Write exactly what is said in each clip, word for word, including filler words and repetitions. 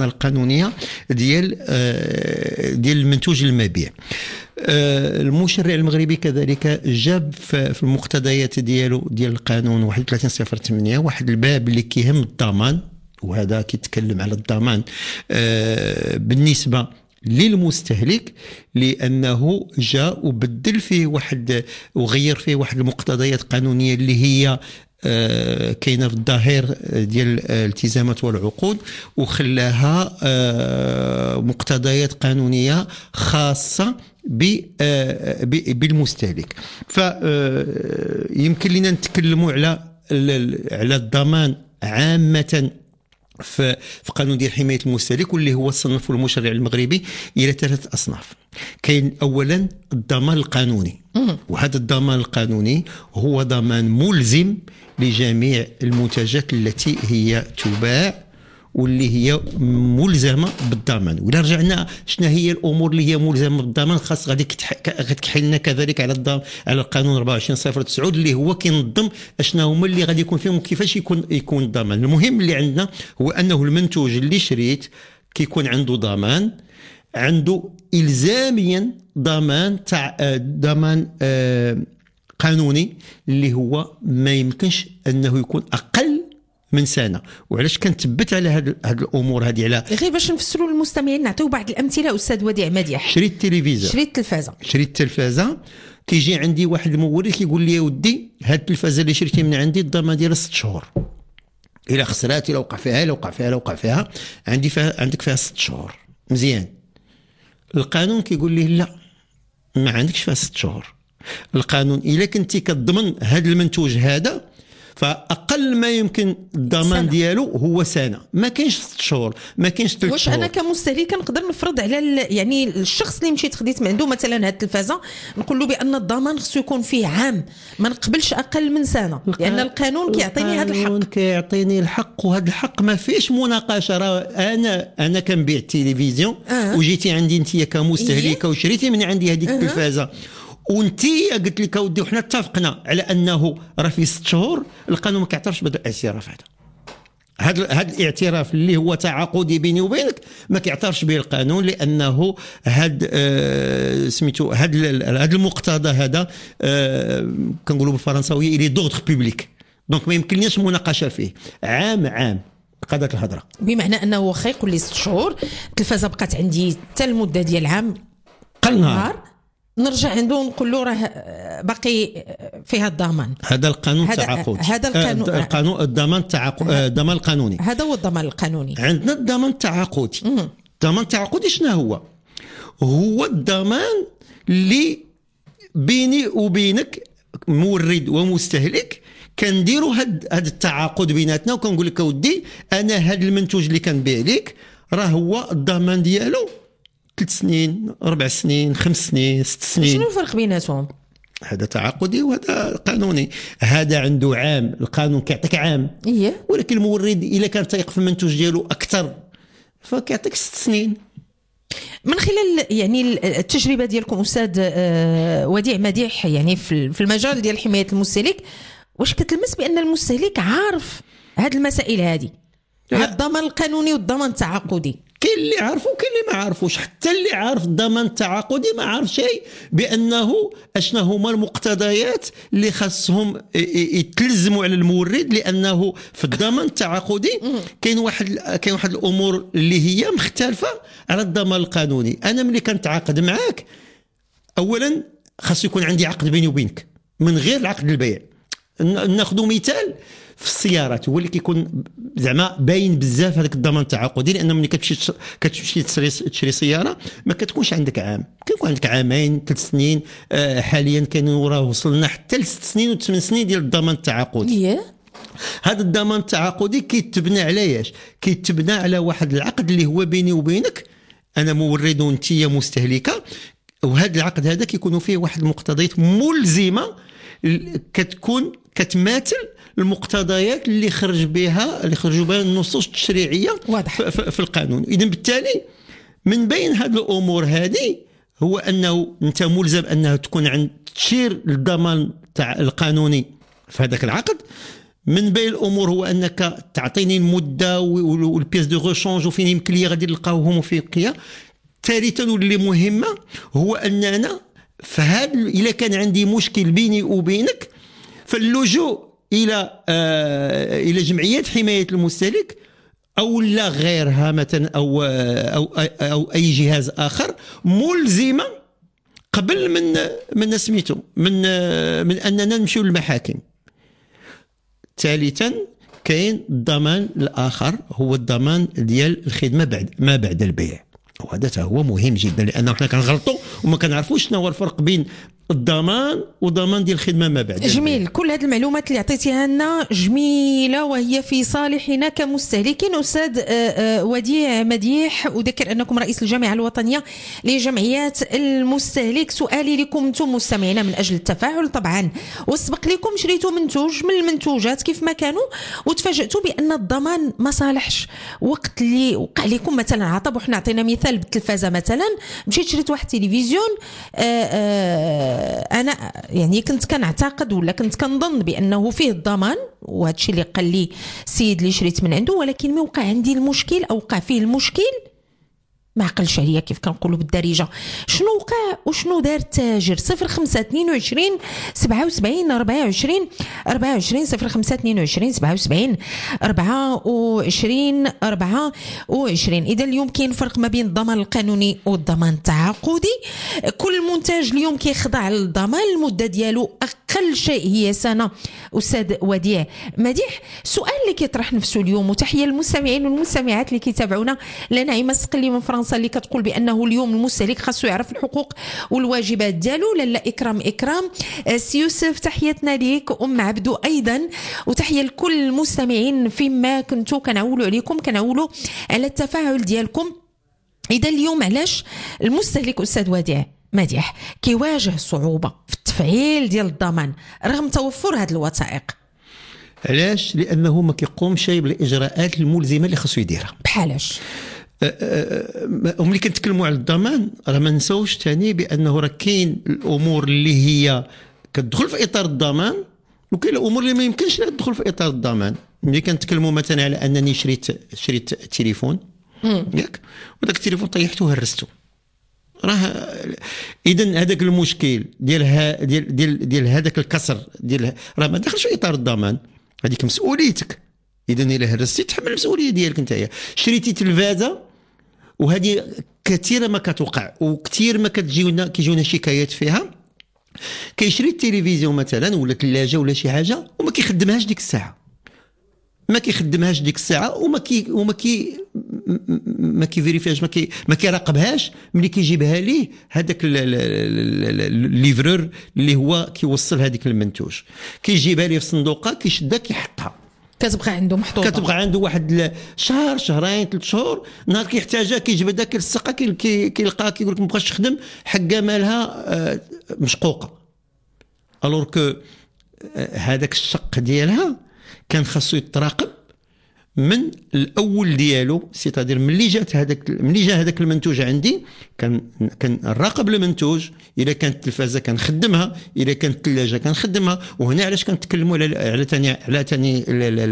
الضمانه القانونيه ديال ديال المنتوج المبيع. المشرع المغربي كذلك جاب في المقتضيات ديالو ديال القانون واحد وثلاثين صفر ثمانية واحد الباب اللي كيهم الضمان، وهذا كيتكلم على الضمان بالنسبه للمستهلك، لانه جاء وبدل فيه واحد وغير فيه واحد المقتضيات قانونيه اللي هي آه كاينه في الظاهر ديال الالتزامات والعقود، وخلاها آه مقتضيات قانونيه خاصه بالمستهلك. فيمكن لنا نتكلموا على على الضمان عامه في في قانون ديال حمايه المستهلك، واللي هو صنف المشرع المغربي الى ثلاث اصناف. كاين اولا الضمان القانوني، وهذا الضمان القانوني هو ضمان ملزم لجميع المنتجات التي هي تباع واللي هي ملزمه بالضمان. ولا رجعنا شنو هي الامور اللي هي ملزمه بالضمان، خاص غادي غتكحل لنا كذلك على الضمان على القانون أربعة وعشرين صفر تسعة اللي هو كينظم اشنا هما اللي غادي يكون فيهم كيفاش يكون يكون الضمان. المهم اللي عندنا هو انه المنتوج اللي شريت كيكون عنده ضمان، عنده الزاميا ضمان تاع ضمان آه قانوني اللي هو ما يمكنش انه يكون اقل من سنه. وعلاش كنتبت على هاد هاد الامور هذه؟ على غير باش نفسروا للمستمعين نعطيو بعض الامثله. استاذ وديع مديح، شريت التلفزيون، شريت التلفازه شريت التلفازه كيجي عندي واحد المورد كيقول لي يا ودي هاد التلفازه اللي شريتي من عندي الضمان ديالها ست شهور، الى خسرات الى وقع فيها الى وقع فيها الى وقع فيها عندي فيها عندك فيها ست شهور. مزيان. القانون كيقول لي لا، ما عندكش فيها ست شهور. القانون الا كنتي كتضمن هذا المنتوج هذا فاقل ما يمكن الضمان ديالو هو سنه، ما كاينش ست شهور، ما كاينش ثلاث شهور. واش انا كمستهلك نقدر نفرض على يعني الشخص اللي مشيت خديت من عنده مثلا هذه التلفازه نقول له بان الضمان خصو يكون فيه عام، ما نقبلش اقل من سنه، لان القانون كيعطيني هذا الحق. القانون كيعطيني الحق، وهذا الحق ما فيش مناقشه. راه انا انا كنبيع التلفزيون آه. وجيتي عندي انت كمستهلكه وشريتي من عندي هذيك آه. التلفازه، وانتي قلت لك اودي وحنا اتفقنا على انه راه في ست شهور، القانون ما كيعترفش بهذا الاعتراف. هذا هذا هذا الاعتراف اللي هو تعاقدي بيني وبينك ما كيعترفش به القانون، لانه هذا آه سميتو هذا هذا المقتضى هذا آه كنقولوا بالفرنساويه الي دوغ بوبليك، دونك ما يمكننيش مناقشه فيه. عام عام قضات الهضره، بمعنى انه واخا يقول لي ست شهور التلفازه بقات عندي حتى المده ديال عام قل نهار، نرجع عنده نقول له راه باقي فيها الضمان. هذا القانون التعاقدي، هذا القانون آه القانون الضمان التعاقد الضمان القانوني، هذا هو الضمان القانوني. عندنا الضمان التعاقدي. الضمان التعاقدي شنو هو؟ هو الضمان اللي بيني وبينك مورد ومستهلك كنديروا هاد هاد التعاقد بيناتنا، وكنقول لك اودي انا هاد المنتوج اللي كنبيع لك راه هو الضمان ديالو ثلاث سنين، أربع سنين، خمس سنين، ست سنين. شنو الفرق بيناتهم؟ هذا تعاقدي وهذا قانوني. هذا عنده عام، القانون كيعطيك عام إيه؟ ولكن المورد الا كان تيق في المنتوج ديالو اكثر فكيعطيك ست سنين. من خلال يعني التجربه ديالكم استاذ وديع مديح يعني في المجال ديال حمايه المستهلك، واش كتلمس بان المستهلك عارف هذه المسائل هذه، هذا الضمان القانوني والضمان التعاقدي؟ كاين اللي عارفه وكاين اللي ما عارفوش. حتى اللي عارف الضمان التعاقدي ما عارف شيء بانه اشنا هما المقتضيات اللي خاصهم يتلزموا على المورد، لانه في الضمان التعاقدي كاين واحد كاين واحد الامور اللي هي مختلفه على الضمان القانوني. انا ملي كنتعاقد معاك اولا خاص يكون عندي عقد بيني وبينك من غير العقد البيع. ناخذ مثال في السيارات هو اللي كيكون زعما باين بزاف هذاك الضمان التعاقدي، لان ملي كتمشي كتمشي تشري سياره ما كتكونش عندك عام، كيكون عندك عامين ثلاث سنين. آه حاليا كاين وراه وصلنا حتى لست سنين وثمان سنين ديال الضمان التعاقدي. هذا الضمان التعاقدي كيتبنى على ايش؟ كيتبنى على واحد العقد اللي هو بيني وبينك، انا مورد وانت مستهلكه، وهذا العقد هذا كيكونوا فيه واحد المقتضيات ملزمه كتكون كتماثل المقتضيات اللي خرج بها اللي خرجوا بها النصوص التشريعيه في, في القانون. اذا بالتالي من بين هذه الامور هذه هو انه انت ملزم انه تكون عند تشير الضمان تاع القانوني في هذاك العقد. من بين الامور هو انك تعطيني المده والبيس دو غوشونج وفين يمكن لي غادي نلقاوهم وفين بقيه. ثالثا واللي مهمه هو اننا فهاد الا كان عندي مشكل بيني وبينك فاللجوء الى آه الى جمعيات حمايه المستهلك او لا غيرها مثلا او او او اي جهاز اخر ملزمه قبل من من سميتو من من اننا نمشيو للمحاكم. ثالثا كاين الضمان الاخر هو الضمان ديال الخدمه بعد ما بعد البيع، وهذا هو مهم جدا لانه حنا كنغلطوا وما كنعرفوش شنو هو الفرق بين الضمان وضمان ديال الخدمه ما بعد. جميل، كل هذه المعلومات اللي عطيتيها لنا جميله وهي في صالحنا كمستهلكين. استاذ وديع مديح، اذكر انكم رئيس الجامعه الوطنيه لجمعيات المستهلك. سؤالي لكم انتم مستمعين من اجل التفاعل، طبعا وسبق لكم شريتوا منتوج من المنتوجات كيف ما كانوا وتفاجئتوا بان الضمان ما صالحش، وقت اللي وقع لكم مثلا عطب، وحنا عطينا مثال بالتلفازه مثلا، مشيت شريت واحد التلفزيون آآ آآ انا يعني كنت كنعتقد ولا كنت كنظن بانه فيه الضمان، وهذا الشيء اللي قال لي السيد اللي شريت من عنده، ولكن ما وقع عندي المشكل او وقع فيه المشكل ما عقلش عليا كيف كنقولوا بالدارجه. شنو وقع وشنو دار التاجر؟ صفر خمسة اثنين وعشرين سبعة وسبعين أربعة وعشرين أربعة وعشرين صفر خمسة اثنين وعشرين سبعة وسبعين أربعة وعشرين أربعة وعشرين. اذا اليوم كاين فرق ما بين الضمان القانوني والضمان التعاقدي. كل منتج اليوم كيخضع للضمان، المده ديالو اقل شيء هي سنه. استاذ وديع مديح، السؤال اللي كيطرح نفسه اليوم، وتحيه للمستمعين والمستمعات اللي كيتابعونا، لنعيمه سقلي من فرنسا اللي كتقول بانه اليوم المستهلك خاصو يعرف الحقوق والواجبات ديالو. لالا اكرام اكرام سي يوسف تحياتنا ليك، ام عبدو ايضا، وتحيه لكل المستمعين فيما كنتو كنعولوا عليكم، كنعولوا على التفاعل ديالكم. اذا اليوم علاش المستهلك استاذ وديع مديح كيواجه صعوبه في التفعيل ديال الضمان رغم توفر هذه الوثائق؟ علاش؟ لانه ما كيقومش بالاجراءات الملزمه اللي خاصو يديرها. بحالاش؟ ملي كنتكلموا على الضمان راه ما نساوش ثاني بانه راه كاين الامور اللي هي كتدخل في اطار الضمان، وكاين الامور اللي ما يمكنش تدخل في اطار الضمان. ملي كنتكلموا مثلا على انني شريت شريت تليفون ياك، وداك التليفون طيحته وهرسته، راه اذا هذاك المشكل ديال ها ديال ديال ديال هذاك الكسر ديال راه ما داخلش في اطار الضمان، هذيك مسؤوليتك. اذا الا هرستي تحمل المسؤوليه ديالك نتايا. شريتي تلفازه، وهذه كثيره ما كتوقع وكثير ما كتجيونا كيجيونا شكايات فيها، كيشري التلفزيون مثلا ولا ثلاجه ولا شي حاجه وما كيخدمهاش ديك الساعه، ما كيخدمهاش ديك الساعه وما كي وما كي ما كيفيريفياش ما كي ما كيراقبهاش. ملي كيجيبها ليه هذاك الليفرور اللي هو كيوصل هذيك المنتوج، كيجيبها ليه في صندوقه، كيشدها كيحطها، كتبقى عنده محطوطه، كتبقى عنده واحد شهر شهرين ثلاث شهور، نهار كيحتاجها كيجيب هذاك السقه كيلقاها كيقول لك ما بغاش تخدم، حقه مالها مشقوقه. الور كو هذاك الشق ديالها كان خاصو يتراقب من الاول ديالو، سيتادير ملي جات هذاك ملي جا هذاك المنتوج عندي كان كنراقب المنتوج، اذا كانت التلفازه كنخدمها، اذا كانت الثلاجه كنخدمها. وهنا علاش كنتكلموا على على ثاني على ثاني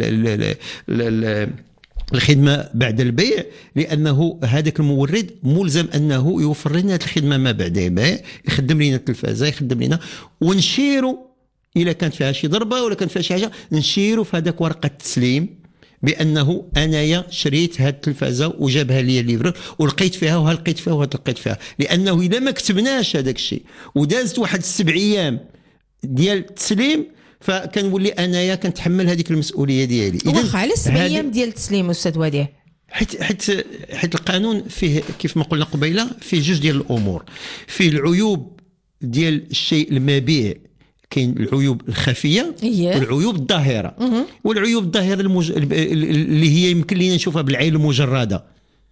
الخدمه بعد البيع، لانه هذاك المورد ملزم انه يوفر لنا هذه الخدمه ما بعد البيع، يخدم لنا التلفازه، يخدم لنا، ونشيروا الا كانت فيها شي ضربه ولا كانت فيها شي حاجه نشيروا في هذاك ورقه التسليم بانه انايا شريت هذه التلفازه وجابها لي الليفرور ولقيت فيها وها لقيت فيها وها لقيت فيها. لانه اذا ما كتبناش هذاك الشيء ودازت واحد السبع ايام ديال التسليم فكنولي انايا كنتحمل هذيك المسؤوليه ديالي. واخا على سبع ايام ديال التسليم استاذ وديع، حيت حيت حيت القانون فيه كيف ما قلنا قبيله فيه جوج ديال الامور، فيه العيوب ديال الشيء المبيع، كاين العيوب الخفيه والعيوب الظاهره. والعيوب الظاهره المج... اللي هي يمكن لينا نشوفها بالعين المجرده،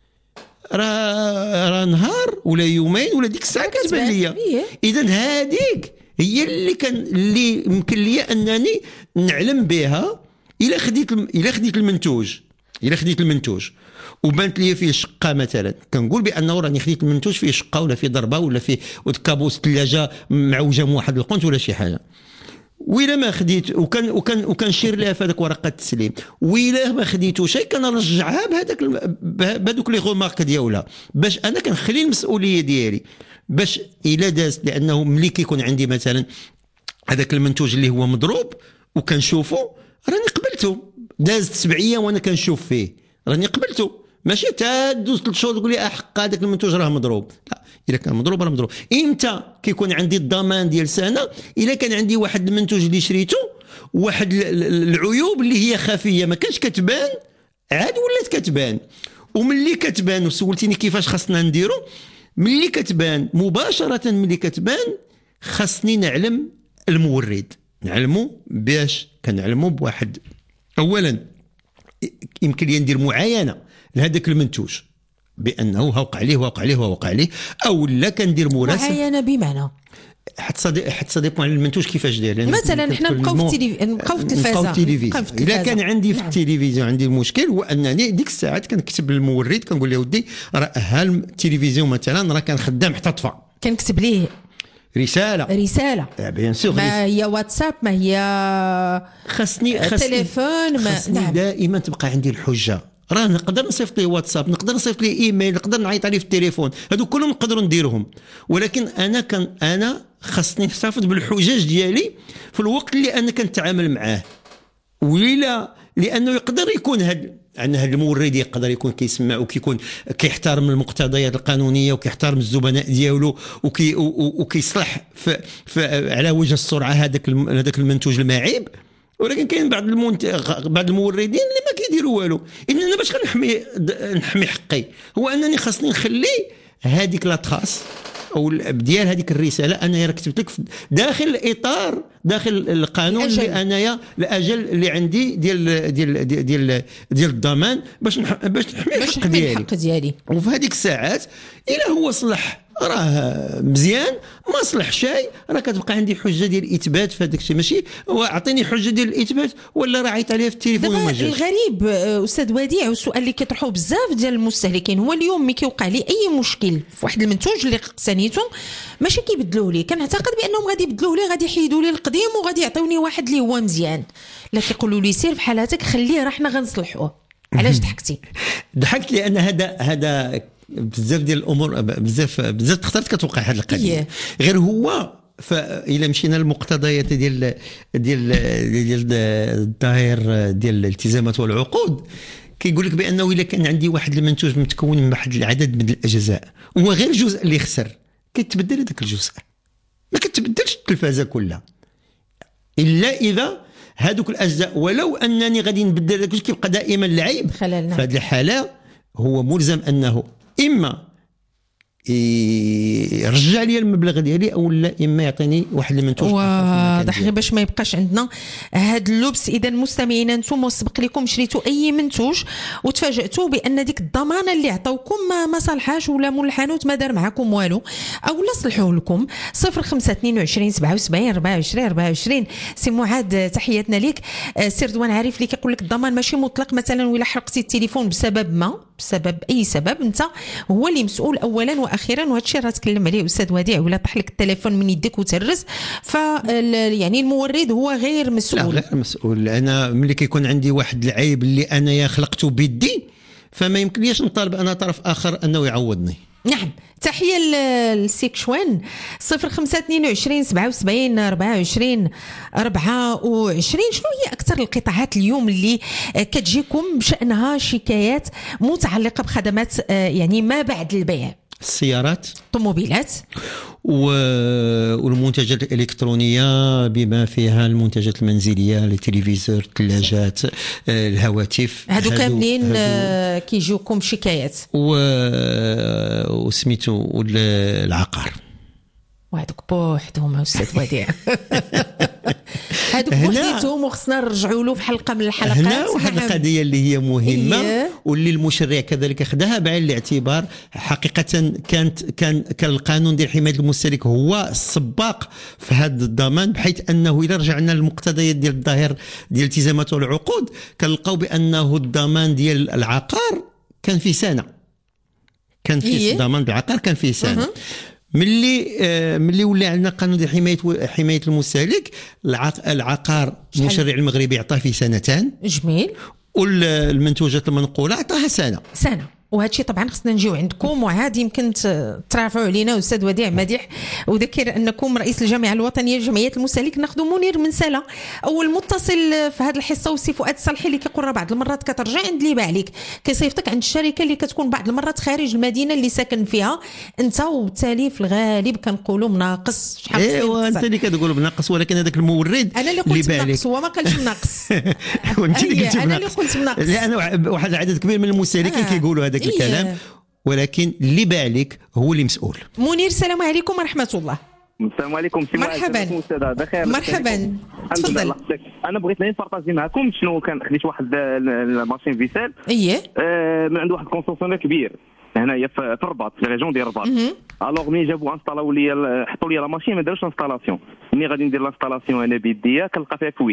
راه راه نهار ولا يومين ولا ديك الساعه كتبان ليا. اذا هذيك هي اللي كان اللي يمكن لي انني نعلم بها الا خديت الا خديت المنتوج الا خديت المنتوج وبانت لي فيه شقه مثلا، كنقول بانه راني خديت المنتوج فيه شقه ولا فيه ضربه ولا فيه كابوس ثلاجه معوجه من واحد القنت ولا شي حاجه. وإلا ما خديت وكان وكان وكنشير لها في هذاك ورقه التسليم، وإلا ما خديتو شيء كنرجعها بهذاك بهذوك لي غومارك ديالها، باش انا كنخلي المسؤوليه ديالي باش الا دازت. لانه ملي كيكون عندي مثلا هذاك المنتوج اللي هو مضروب وكنشوفو راني قبلته، دازت سبع ايام وانا كنشوف فيه راني قبلته، ماشي تا دوز ثلاث شهور تقول لي احق هذاك المنتوج راه مضروب. لا، الا كان مضروب راه مضروب. امتى كيكون عندي الضمان ديال سنه؟ الا كان عندي واحد المنتوج اللي شريته واحد العيوب اللي هي خفيه ما كانش كتبان عاد ولات كتبان، وملي كتبان وسولتيني كيفاش خاصنا نديرو، ملي كتبان مباشره ملي كتبان خاصني نعلم المورد، نعلمو باش كنعلمو بواحد. اولا يمكن لي ندير معاينه لهذاك المنتوج بانه وقع عليه وقع عليه وقع عليه، او لا كندير مراسله معاينه بمعنى حتى صديق حتى صديق على المنتوج كيفاش داير. مثلا حنا نبقاو في التلفزيون نبقاو في التلفازه، الا كان عندي في التلفزيون عندي المشكل هو انني ديك الساعات كنكتب للمورد كنقول له ودي راه ها التلفزيون مثلا راه كان خدام حتى طفى، كنكتب ليه رساله رساله بيان سور، ما هي واتساب ما هي خاصني خاصني تليفون ما خاصني نعم. دائما تبقى عندي الحجه، راه نقدر نصيفط ليه واتساب، نقدر نصيفط ليه ايميل، نقدر نعيط عليه في التليفون، هادو كلهم نقدروا نديرهم، ولكن انا كان انا خاصني نحتفظ بالحجج ديالي في الوقت اللي انا كنتعامل معاه. ولا لانه يقدر يكون هاد عن هذا المورد يقدر يكون كيسمع وكيكون كيحترم المقتضيات القانونيه وكيحترم الزبناء ديالو وكي وكيصلح في, في على وجه السرعه هذاك هذاك المنتوج المعيب، ولكن كاين بعض المنت... بعض الموردين اللي ما كيديروا والو. ان انا باش غنحمي نحمي حقي هو انني خاصني نخلي هذيك لا تراس او ديال هذيك الرساله انايا راه كتبت لك داخل الاطار داخل القانون اللي انايا الاجل اللي عندي ديال ديال ديال ديال, ديال الضمان باش نح... باش نحمي الحق ديالي. الحق ديالي وفي هذيك الساعات الا هو صلح راه مزيان، ما صلح شيء راه كتبقى عندي حجه ديال الاثبات في هذاك الشيء، ماشي هو اعطيني حجه ديال الاثبات ولا راه عيط عليها في التليفون وما جاش. الغريب استاذ وديع والسؤال اللي كيطرحوه بزاف ديال المستهلكين هو اليوم ملي كيوقع لي اي مشكل في واحد المنتوج اللي اقتنيته ماشي كيبدلوه لي، كنعتقد بانهم غادي يبدلوه لي، غادي يحيدوا لي القديم وغادي يعطيوني واحد اللي هو مزيان، لا كيقولوا لي سير بحال هاتك خليه راه حنا غنصلحوه. علاش ضحكتي؟ ضحكت لان هذا هذا بزاف ديال الامور بزاف بزاف تختارت كتوقع هذه القضيه yeah. غير هو فإلا مشينا للمقتضيات ديال ديال ديال الدائر ديال الالتزامات والعقود كيقول لك بانه الا كان عندي واحد المنتوج متكون من واحد العدد من الاجزاء وهو غير جزء اللي خسر كيتبدل هذاك الجزء، ما كتبدلش التلفازه كلها الا اذا هذوك الاجزاء ولو انني غادي نبدل هذاك الجزء كيبقى دائما العيب. في هذه الحاله هو ملزم انه اما يرجع لي المبلغ ديالي او لا اما يعطيني واحد المنتوج واضح غير باش ما يبقاش عندنا هاد اللبس. اذا مستمعينا نتوما سبق لكم شريتوا اي منتوج وتفاجئتوا بان ديك الضمانه اللي عطاوكم ما, ما صالحاش ولا مول الحانوت ما دار معكم والو او لا صلحوه لكم. صفر خمسة اثنين وعشرين سبعة وسبعين أربعة وعشرين أربعة وعشرين. سي معاد تحياتنا ليك. سي رضوان عارف اللي كيقول لك الضمان ماشي مطلق، مثلا ولا حرقتي التليفون بسبب ما بسبب اي سبب انت هو اللي مسؤول اولا واخيرا، وهذا الشيء راه تكلم عليه استاذ وديع، ولا طاح لك التليفون من يدك وتهرس ف يعني المورد هو غير مسؤول. لا غير مسؤول. انا ملي كيكون عندي واحد العيب اللي انا يا خلقته بيدي فما يمكنليش نطالب انا طرف اخر انه يعوضني. نعم. تحية للسيك شوان. صفر خمسة اثنين وعشرين سبعة وسبعين أربعة وعشرين أربعة وعشرين. شنو هي أكثر القطاعات اليوم اللي كتجيكم بشأنها شكايات متعلقة بخدمات يعني ما بعد البيع؟ السيارات، الطوموبيلات والمنتجات الإلكترونية بما فيها المنتجات المنزلية، التلفزيون، الثلاجات، الهواتف، هادو كاملين كيجيوكم شكايات. وسميتو العقار وهذوك بوحدهم استاذ وديع هذوك بوحديتهم وخصنا نرجعوا له في حلقه من الحلقات. هنا واحد القضيه اللي هي مهمه إيه؟ واللي المشرع كذلك خداها بعين الاعتبار. حقيقه كانت كان كان القانون ديال حمايه المستهلك هو السباق في هذا الضمان، بحيث انه اذا رجعنا للمقتضيات ديال الظاهر ديال الالتزامات والعقود كنلقاو بانه الضمان ديال العقار كان في سنه، كان في إيه؟ ضمان العقار كان في سنه. ملي آه ملي ولا عندنا قانون ديال حمايه حمايه المستهلك، العقار المشرع المغربي عطاه فيه سنتان. جميل. والمنتوجات المنقوله عطاها سنه. سنه. وهذا الشيء طبعا خصنا نجيو عندكم، وعاد يمكن ترافعوا علينا استاذ وديع مديح. وذكر انكم رئيس الجامعه الوطنيه لجمعيات المستهلك. ناخذ منير من سلا اول متصل في هذه الحصه، وسي فؤاد صالحي اللي كيقول بعض المرات كترجع عند اللي باع لك، كيصيفطك عند الشركه اللي كتكون بعض المرات خارج المدينه اللي ساكن فيها انت، وبالتالي في الغالب كنقولوا مناقص. شحال ايوا انت اللي كتقول بناقص، ولكن هذاك المورد انا اللي قلت مناقص، هو ما قالش مناقص. وانت اللي قلت انا اللي قلت مناقص، لان واحد العدد كبير من المستهلكين آه. كيقولوا هذاك إيه. الكلام، ولكن اللي باع لك هو اللي مسؤول. منير السلام عليكم ورحمه الله. السلام عليكم. مرحبا بخير. مرحبا تفضل. انا بغيت نبارطاجي معكم شنو كان. خديت واحد الماشين فيسال اييه آه من عند واحد الكونسونسيونير كبير هنايا في الرباط، في ريجون ديال الرباط. الوغ ملي جابوا انستالاو لي حطوا لي لا ماشين ما داروش انستالاسيون. ملي غادي ندير لانستالاسيون انا بيديا كنلقى فيها فويت،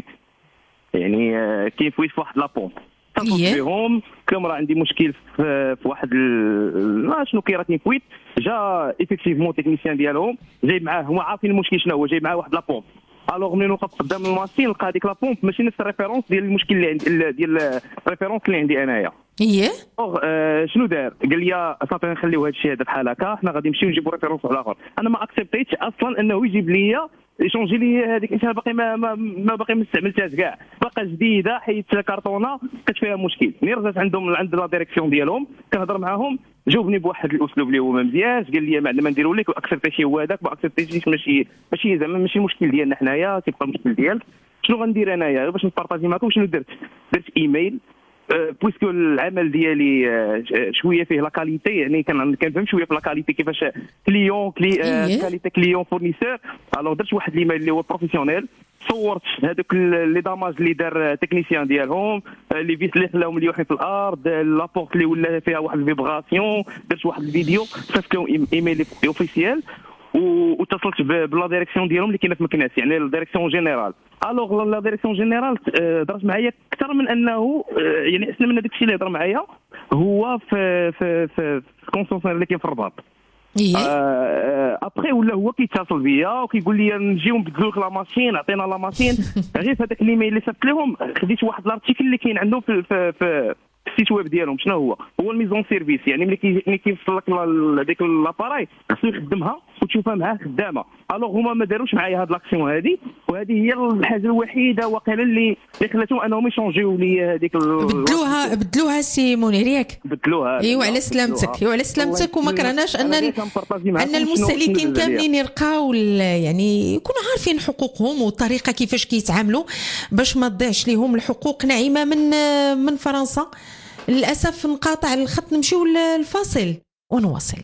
يعني آه كاين فويت في واحد لابومب. اتصلت بهم كم راه عندي مشكل في, في واحد ما شنو كيراتني فويت. جا ايفيكتيفمون تكنيسيان ديالهم جايب معاه، هما عارفين المشكل شنو هو، جايب معاه واحد لابومب. الوغ ملي نوقف قدام الماشين نلقى هذيك لابومب ماشي نفس الريفيرونس ديال المشكل اللي عندي، ديال الريفيرونس اللي عندي انايا. اييه آه شنو دار؟ قال لي صافي نخليو هذا الشيء هذا بحال هكا، حنا غادي نمشيو نجيبوا ريفيرونس على اخر. انا ما اكسبتيتش اصلا انه يجيب لي يشونجي لي هذيك، انت باقي ما, ما, ما باقي ما استعملتهاش كاع، باقا جديده، حيدت الكرتونه لقيت فيها مشكل. ملي رجعت عندهم عند لا ديريكسيون ديالهم كنهضر معاهم، جاوبني بواحد الاسلوب اللي هو ما مزيانش. قال لي ما عندنا ما نديرو لك، واكسبتيتي هو هذاك، ما اكسبتيتيش ماشي ماشي زعما ماشي مشكل ديالنا حنايا، كيبقى المشكل ديالك. شنو غندير انايا باش نبارطاجي معكم شنو درت؟ درت ايميل بويسكو العمل ديالي شويه فيه لا كاليتي، يعني كنفهم شويه في لا كاليتي كيفاش كليون كلي كاليتي كليون فورنيسور. الوغ درت واحد الايميل اللي هو بروفيسيونيل، صورت هذوك لي داماج اللي دار تكنيسيان ديالهم، لي فيس اللي خلاهم مليوحين في الارض، لابورت اللي ولا فيها واحد الفيبراسيون، درت واحد الفيديو صيفط لهم ايميل اوفيسيال، واتصلت بلا ديريكسيون ديالهم اللي كاينه في مكناس، يعني لا ديريكسيون جينيرال. الوغ لا ديريكسيون جينيرال هضرت معايا اكثر من انه يعني احسن من هذاك الشيء اللي هضر معايا هو في في في الكونسونسيون اللي كاين في الرباط. ابخي ولا هو كيتصل بيا وكيقول لي نجيو نبدلوا لك لا ماشين، عطينا لا ماشين. غير في هذاك الايميل اللي صيفط لهم خديت واحد الارتيكل اللي كاين عندهم في في, في السيت ويب ديالهم. شنو هو؟ هو الميزون سيرفيس، يعني ملي ملي كيوصل لك هذيك لاباراي خصو يخدمها وتشوفها معاه خدامه. الوغ هما ما داروش معايا هاد لاكسيون هادي، وهذه هي الحاجه الوحيده واقيلا اللي اللي خلاتهم انهم يشونجيو لي هذيك بدلوها بدلوها سي منير ياك بدلوها. ايوا على سلامتك، ايوا على سلامتك. وما كرهناش ان ان المستهلكين كاملين يرقاو يعني يكونوا عارفين حقوقهم والطريقه كيفاش كيتعاملوا باش ما تضيعش لهم الحقوق. نعيمه من من فرنسا. للاسف انقطع الخط، نمشيو للفاصل ونواصل.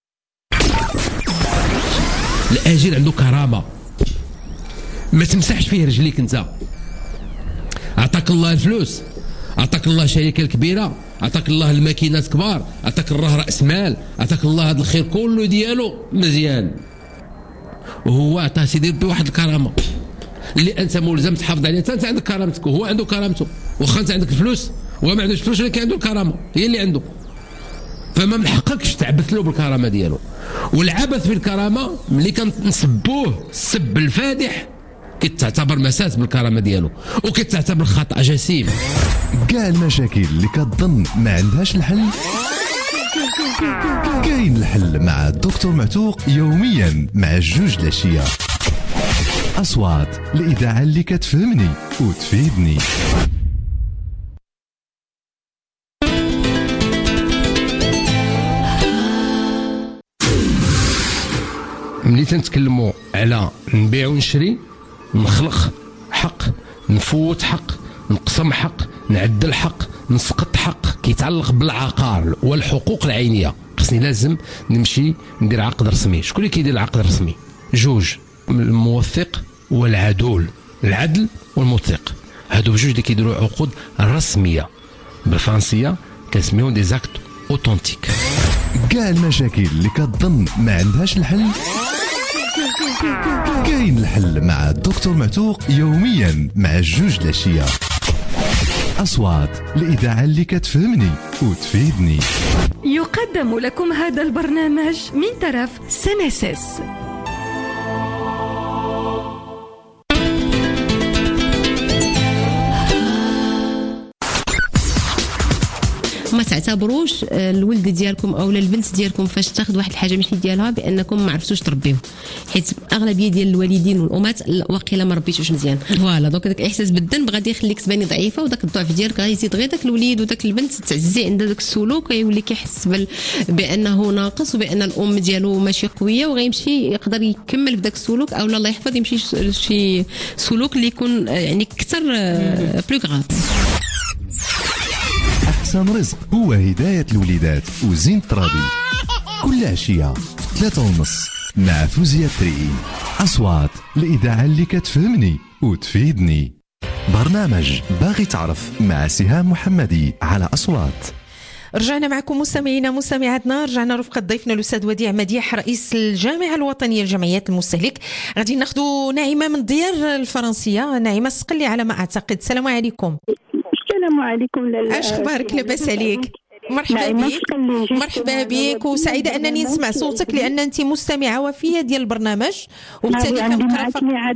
الاجير عنده كرامه، ما تمسحش فيه رجليك. انت عطاك الله الفلوس، عطاك الله شركه كبيره، عطاك الله الماكينات كبار، عطاك الله راس مال، عطاك الله هذا الخير كله ديالو مزيان، وهو عطاه سيدي ربي واحد الكرامه اللي انت ملزم تحافظ عليها. انت عندك كرامتك وهو عنده كرامته، واخا انت عندك الفلوس وهو ما عندوش فلوس، ولكن عنده الكرامه هي اللي عنده، فما من حقكش تعبث له بالكرامه ديالو. والعبث في الكرامه ملي كنسبوه السب الفادح كتعتبر مساس بالكرامه ديالو، وكتعتبر خطا جسيم. كاع المشاكل اللي كتظن ما عندهاش الحل كاين الحل مع الدكتور معتوق يوميا مع الجوج العشيه. اصوات الاذاعه اللي كتفهمني وتفيدني. ملي تنتكلموا على نبيع ونشري، نخلق حق، نفوت حق، نقسم حق، نعدل حق، نسقط حق كيتعلق بالعقار والحقوق العينيه. خصني لازم نمشي ندير عقد رسمي. شكون اللي كيدير العقد الرسمي؟ جوج، الموثق والعدول، العدل والموثق. هادو بجوج اللي كيديروا عقود رسميه بالفرنسيه كنسميهم دي زاكت اوتونتيك. كاع المشاكل اللي كتظن ما عندهاش الحل كاين الحل مع الدكتور معتوق يوميا مع الجوج العشيه. اصوات الاذاعه اللي كتفهمني وتفيدني. يقدم لكم هذا البرنامج من طرف سينيسيس. ما تعتبروش الولد ديالكم او البنت ديالكم فاش تاخذ واحد الحاجه ماشي ديالها بانكم ما عرفتوش تربيوه، حيت اغلبيه ديال الوالدين والامهات واقيلا ما ربيتوش مزيان. فوالا دونك داك الاحساس بالذنب غادي يخليك تباني ضعيفه، وداك الضعف ديالك غيزيد غير داك الوليد وداك البنت تعزي عند داك السلوك، يولي كيحس بانه ناقص وبان الام ديالو ماشي قويه، وغيمشي يقدر يكمل بداك السلوك او الله يحفظ يمشي شي سلوك اللي يكون يعني اكثر بلو غراف. أحسن رزق هو هداية الوليدات وزين الترابي كل عشية ثلاثة ونص مع فوزية تريئي. أصوات الإذاعة اللي كتفهمني وتفيدني. برنامج باغي تعرف مع سهام محمدي على أصوات. رجعنا معكم مستمعينا مستمعاتنا، رجعنا رفقة ضيفنا الأستاذ وديع مديح رئيس الجامعة الوطنية لجمعيات المستهلك. غادي ناخذوا نعيمة من الديار الفرنسية. نعيمة السقلي على ما أعتقد. السلام عليكم. السلام عليكم. اش اخبارك؟ لاباس عليك؟ مرحبا بك مرحبا بك وسعيده انني نسمع صوتك، لان انت مستمعه وفيه ديال البرنامج وبالتالي كنقرا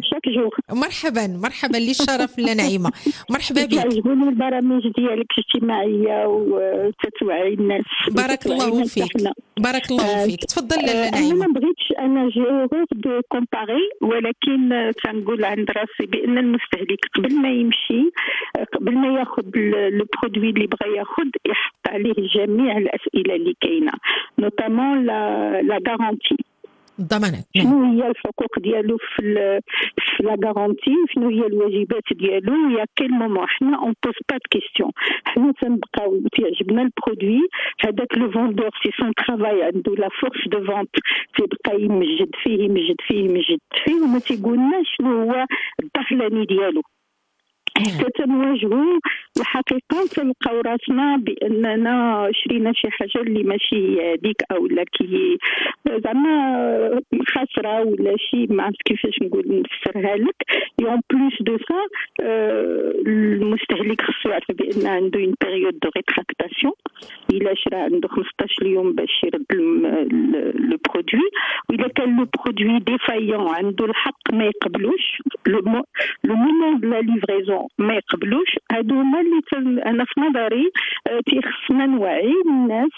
مرحبا مرحبا للشرف لنعيمه. مرحبا بك. عجبوني البرامج ديالك اجتماعيه وتتوعي الناس. بارك الله فيك بارك الله فيك. تفضل نعيمه. انا ما بغيتش انا جيوغوف دو كومباري، ولكن تنقول عند راسي بان المستهلك قبل ما يمشي قبل ما ياخذ لو برودوي اللي بغى ياخذ يحط عليه جميع الأسئلة اللي كاينة، نوتامون لا لا غارانتي، الضمانات. شنو هي الحقوق ديالو في في لا غارانتي، شنو هي الواجبات ديالو. يا كل مومون حنا اون بوز با دو كيستيون، حنا تنبقاو تعجبنا البرودوي هذاك لو فوندور سي سون ترافاي، عنده لا فورس دو فونت، تيبقى يمجد فيه يمجد فيه يمجد فيه وما تيقولناش شنو هو الدخلاني ديالو. حتى تنواجهوا الحقيقه تلقاو راسنا باننا شرينا شي حاجه اللي ماشي هذيك او لا كي زعما خاسره ولا شي، ما عرفت كيفاش نقول نفسرها لك. اون بلوس دو سا المستهلك خصو يعرف بان عنده اون بيريود دو ريتراكتاسيون، الا شرا عنده خمسطاش يوم باش يرد لو برودوي، واذا كان لو برودوي ديفايون عنده الحق ما يقبلوش لو مومون دو لا ليفريزون ما يقبلوش. هادو هما اللي انا في نظري تيخصنا نوعي الناس،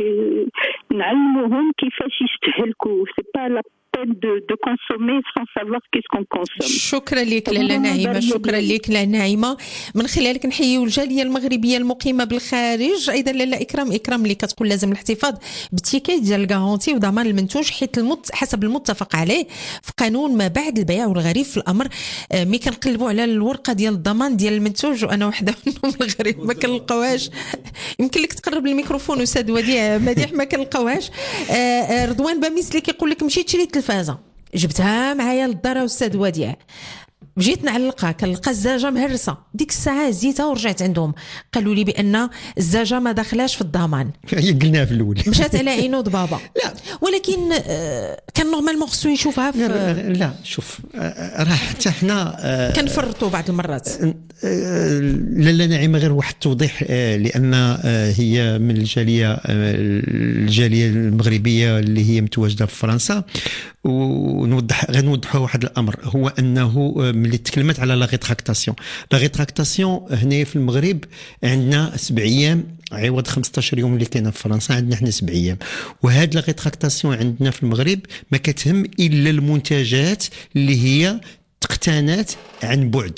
نعلموهم كيفاش يستهلكوا. سي با لا de, de consommer sans savoir qu'est-ce qu'on consomme. شكرا لك لاله نعيمه، شكرا لك لاله نعيمه. من خلالك نحيي الجاليه المغربيه المقيمه بالخارج، ايضا لاله اكرام اكرام اللي كتقول لازم الاحتفاظ بالتيكيت ديال الكارونتي وضمان المنتوج حيت المت... حسب المتفق عليه في قانون ما بعد البيع. والغريب في الامر ملي كنقلبوا على الورقه ديال الضمان ديال المنتوج، وانا وحده منهم الغريب ما كنلقاوهاش. يمكن لك تقرب الميكروفون استاذ وديع مديح، ما كنلقاوهاش. رضوان باميسلي كيقول لك مشيت شريت التلفازه جبتها معايا للدار استاذ وديع، جيت نعلقها كنلقى الزاجه مهرسه. ديك الساعه زيتها ورجعت عندهم قالوا لي بان الزاجه ما داخلاش في الضمان. هي قلناها في الاول مشات على عينود بابا. لا ولكن آه كان نورمالمون خصو يشوفها في لا, لا شوف راه حتى حنا آه كنفرطوا بعض المرات. آه لا نعيمه غير واحد التوضيح، آه لان آه هي من الجاليه آه الجاليه المغربيه اللي هي متواجده في فرنسا، ونوضح غير نوضحوا واحد الامر، هو انه ملي تكلمت على لا ريتراكتاسيون، لا ريتراكتاسيون هنا في المغرب عندنا سبع ايام عوض خمسطاش يوم اللي كاينه في فرنسا، عندنا حنا سبع ايام. وهاد لا ريتراكتاسيون عندنا في المغرب ما كتهم الا المنتجات اللي هي تقتنات عن بعد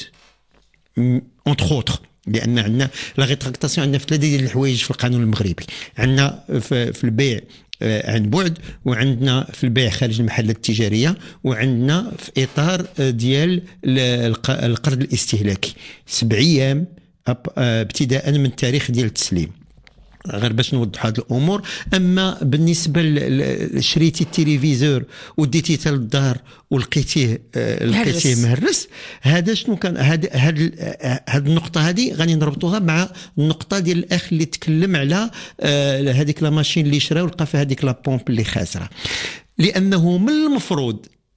اونتر اوتر، لان عندنا لا ريتراكتاسيون عندنا في ثلاثه ديال الحوايج في القانون المغربي. عندنا في البيع عن بعد، وعندنا في البيع خارج المحلات التجاريه، وعندنا في اطار ديال القرض الاستهلاكي سبع ايام ابتداء من التاريخ ديال التسليم، غير باش نوضح هذه الامور. اما بالنسبه لشريتي التلفزيون وديتيه حتى للدار ولقيتيه لقيتيه مهرس، هذا شنو كان هذه هذه النقطه هذه غادي نربطوها مع النقطه ديال الاخ اللي تكلم على هذيك لا ماشين اللي شرا ولقى فيها هذيك لا بومب اللي خاسره، لانه من المفروض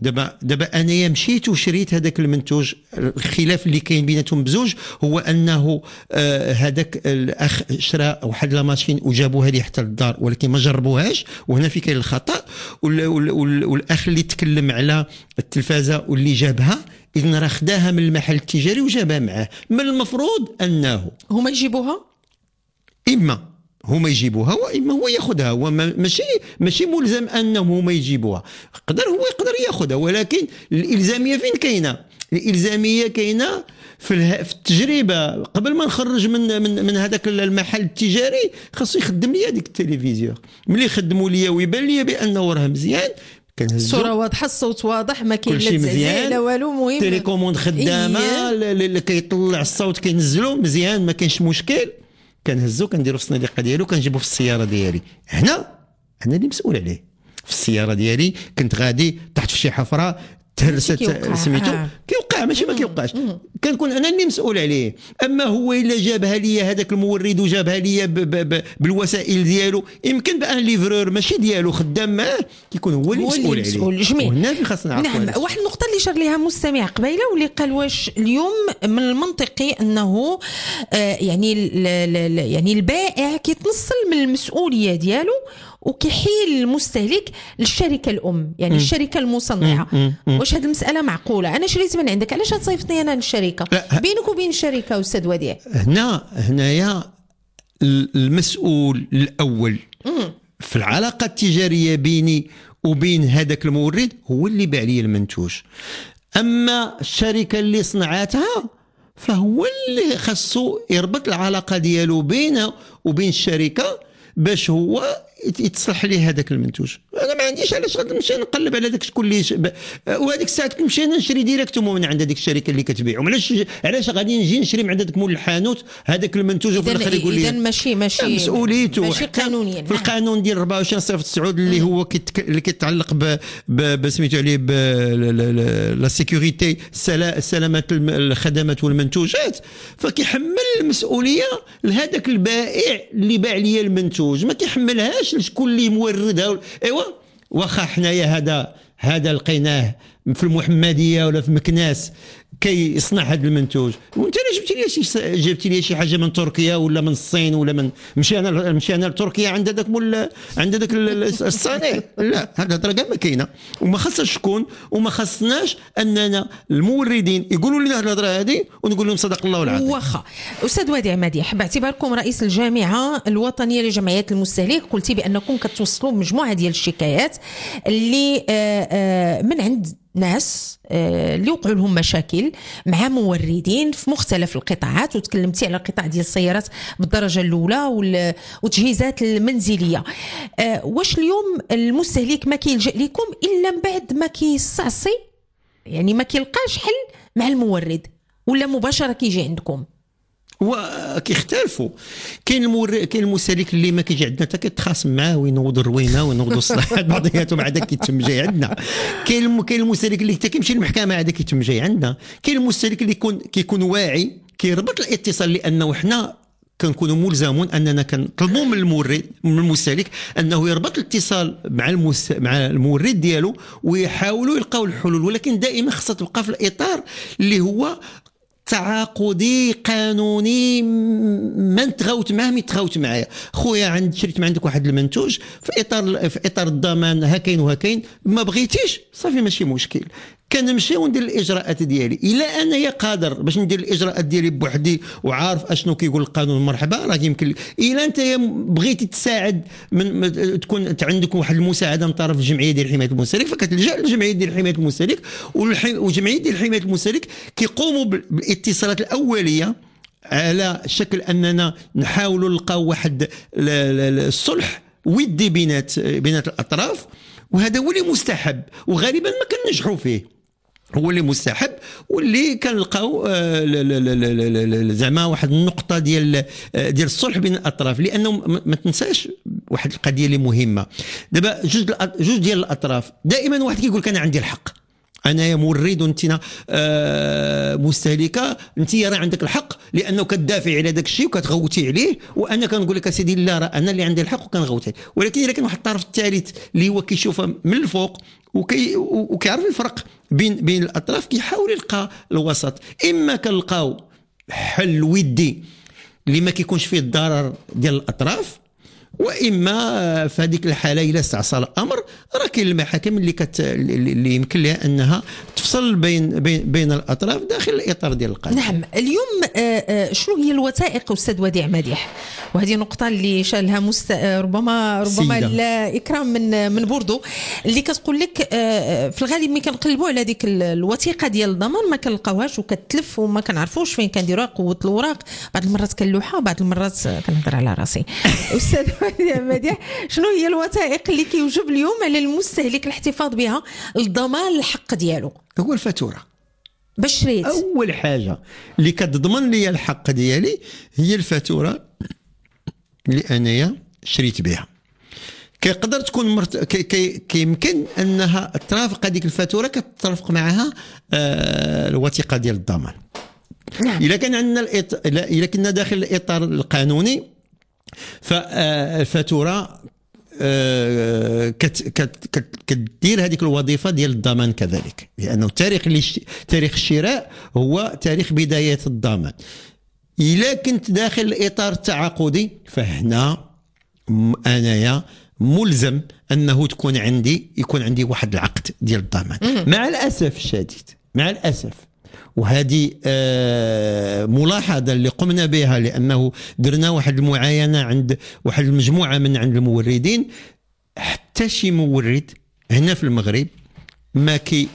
دابا دابا انايا مشيت وشريت هذاك المنتوج. الخلاف اللي كاين بيناتهم بزوج هو انه آه هذاك الاخ شرا واحد لا ماشين وجابوها لي حتى للدار ولكن ما جربوهاش، وهنا في كاين الخطا. والاخ اللي تكلم على التلفازه واللي جابها اذا راه خداها من المحل التجاري وجابها معاه. من المفروض انه هما يجيبوها، اما هما يجيبوها واما هو ياخذها. هو ماشي ماشي ملزم انهم هما يجيبوها، يقدر هو يقدر ياخذها، ولكن الالزاميه فين كاينه؟ الالزاميه كاينه في في التجربه. قبل ما نخرج من من من هذاك المحل التجاري خاصو يخدم لي هذيك التلفزيون. ملي خدموا لي ويبان لي بانه راه مزيان، كنهزو الصوره واضحه، الصوت واضح، ما كاين لا تزعيع لا والو. مهم تيليكوموند خدامه اللي كيطلع الصوت كينزلو مزيان، ما كاينش مشكل. كنهزو كنديرو في الصناديق ديالو كنجيبو في السياره ديالي. هنا انا اللي مسؤول عليه. في السياره ديالي كنت غادي تحت في شي حفره تهرست سميتو كيوقع، ماشي ما كيوقعش، كنكون انا اللي مسؤول عليه. اما هو الا جابها لي هذاك المورد وجابها لي بالوسائل ديالو، يمكن بان ليفرور ماشي ديالو خدام معاه كيكون هو اللي مسؤول عليه. جميل. وهنا في خاصنا نعرفوا. نعم. واحد النقطه اللي شار ليها مستمع قبيله واللي قال واش اليوم من المنطقي انه آه يعني يعني البائع كيتنصل من المسؤوليه ديالو وكيحيل المستهلك للشركه الام، يعني م. الشركه المصنعه. م. م. واش هذه المساله معقوله؟ انا شريت من عندك، علاش تصيفطني انا للشركه؟ بينك وبين الشركه استاذ وديع. هنا هنايا المسؤول الاول م. في العلاقه التجاريه بيني وبين هذاك المورد هو اللي باع لي المنتوج. اما الشركه اللي صنعتها فهو اللي خاصو يربط العلاقه ديالو بينه وبين الشركه باش هو يتصلح ليه هذاك المنتوج. انا ما عنديش علاش غادي نمشي نقلب على داك شكون اللي ب... وهذيك الساعه كنمشي انا نشري ديريكتومون من عند هذيك الشركه اللي كتبيعهم. علاش علاش غادي نجي نشري من عندك مول الحانوت هذاك المنتوج وفي الاخر يقول لي اذا ماشي ماشي مسؤوليته ماشي قانونيا. في القانون ديال أربعة وعشرين صفر تسعة اللي هو كيتك... اللي كيتعلق ب... ب... بسميتو عليه ب لا سيكوريتي سلامه الخدمات والمنتوجات، فكيحمل المسؤوليه لهذاك البائع اللي باع لي المنتوج، ما كيحملهاش لشكون اللي موردها. ايوا واخا حنايا هذا هذا لقيناه في المحمديه ولا في مكناس كيصنع هذا المنتوج، وانت لا جبتي لي شي جبتي لي شي حاجه من تركيا ولا من الصين ولا من مشي انا مشي انا لتركيا عند هذاك مول عند هذاك الصانع. لا، هذا الهضره كاع ما كاينه، وما خاصهاش شكون، وما خاصناش اننا الموردين يقولوا لنا الهضره هذه ونقول لهم صدق الله العظيم. واخا استاذ وديع مديح، باعتباركم رئيس الجامعه الوطنيه لجمعيات المستهلك، قلتي بانكم كتوصلوا مجموعه ديال الشكايات اللي من عند ناس اللي وقعوا لهم مشاكل مع موردين في مختلف القطاعات، وتكلمتي على القطاع ديال السيارات بالدرجه الاولى والتجهيزات المنزليه. واش اليوم المستهلك ما كيلجأ لكم الا من بعد ما كيستعصي، يعني ما كيلقاش حل مع المورد، ولا مباشره كيجي عندكم؟ وكيختلفوا. كاين المور كاين المستهلك اللي ما كيجي عندنا حتى كيتخاصم معاه وينوض الروينه وينوض الصلاحات بعضياتهم عاد كيتم جاي عندنا. كاين كاين المستهلك اللي حتى كيمشي للمحكمه عاد كيتم جاي عندنا. كاين المستهلك اللي يكون كيكون واعي كيربط الاتصال، لانه حنا كنكونوا ملزمون اننا كنطلبوا من المورد من المستهلك انه يربط الاتصال مع المس... مع المورد ديالو ويحاولوا يلقاو الحلول، ولكن دائما خصها تبقى في الاطار اللي هو تعاقدي قانوني. من تغوت معاه مي تغوت معايا خويا، عند شريت من عندك واحد المنتوج في اطار في اطار الضمان ها كاين وها كاين، ما بغيتيش صافي ماشي مشكل، كنمشي وندير الاجراءات ديالي. الا انايا قادر باش ندير الاجراءات ديالي بوحدي وعارف اشنو كيقول القانون مرحبا، راه يمكن. الا انت بغيتي تساعد من تكون عندك واحد المساعده من طرف الجمعيه ديال حمايه المستهلك، فكتلجا للجمعيه ديال حمايه المستهلك، والجمعيه ديال حمايه المستهلك كيقوموا بالاتصالات الاوليه على شكل اننا نحاولوا نلقاو واحد الصلح ودي بينات بينات الاطراف، وهذا هو اللي مستحب وغالبا ما كننجحوا فيه، هو اللي مستحب واللي كنلقاو زعما واحد النقطه ديال ديال الصلح بين الاطراف. لانه ما تنساش واحد القضيه اللي مهمه دابا، جوج جوج ديال الاطراف دائما واحد كيقول لك انا عندي الحق، انايا مورد وانت آه مستهلكه، انت راه عندك الحق لانه كتدافعي على داك الشيء وكتغوتي عليه، وانا كنقول لك اسيدي لا راه انا اللي عندي الحق وكنغوتي. ولكن الا كان واحد الطرف الثالث اللي هو كيشوفها من الفوق وكي وكيعرف الفرق بين بين الاطراف، كيحاول يلقى الوسط. اما كنلقاو حل ودي اللي ما كيكونش فيه الضرر ديال الاطراف، واما في هذيك الحاله الى استعصى الامر راه كاين المحاكم اللي كت اللي يمكن لها انها تفصل بين بين بين الاطراف داخل الاطار ديال القانون. نعم. اليوم شنو هي الوثائق استاذ وديع مديح؟ وهذه نقطه اللي شالها مست... ربما ربما الاكرام من من بوردو، اللي كتقول لك في الغالب ملي كنقلبوا على ديك الوثيقه ديال الضمان ما كنلقاوهاش وكتلف وما كنعرفوش فين كنديروها، قوه الاوراق بعض المرات كنلوحها بعض المرات كنهضر على راسي. استاذ وديع مديح، شنو هي الوثائق اللي كيوجب اليوم على المستهلك الاحتفاظ بها لضمان الحق ديالو؟ هو الفاتوره. باش شريت اول حاجه اللي كتضمن لي الحق ديالي هي الفاتوره اللي انايا شريت بها. كيقدر تكون مرت... كي... كي... كيمكن انها ترافق هذيك الفاتوره كترافق معها آه... الوثيقه ديال الضمان. نعم. اذا كان عندنا الإط... اذا كنا داخل الاطار القانوني فالفاتوره آه... كت... كت... كت... كدير هذيك الوظيفه ديال الضمان كذلك، لانه التاريخ اللي ش... تاريخ الشراء هو تاريخ بدايه الضمان. إلا كنت داخل الإطار التعاقدي فهنا أنايا ملزم أنه تكون عندي يكون عندي واحد العقد ديال الضمان. مع الأسف الشديد مع الأسف وهذه آه ملاحظة اللي قمنا بها، لأنه درنا واحد المعاينة عند واحد المجموعة من عند الموردين، حتى شي مورد هنا في المغرب ما كي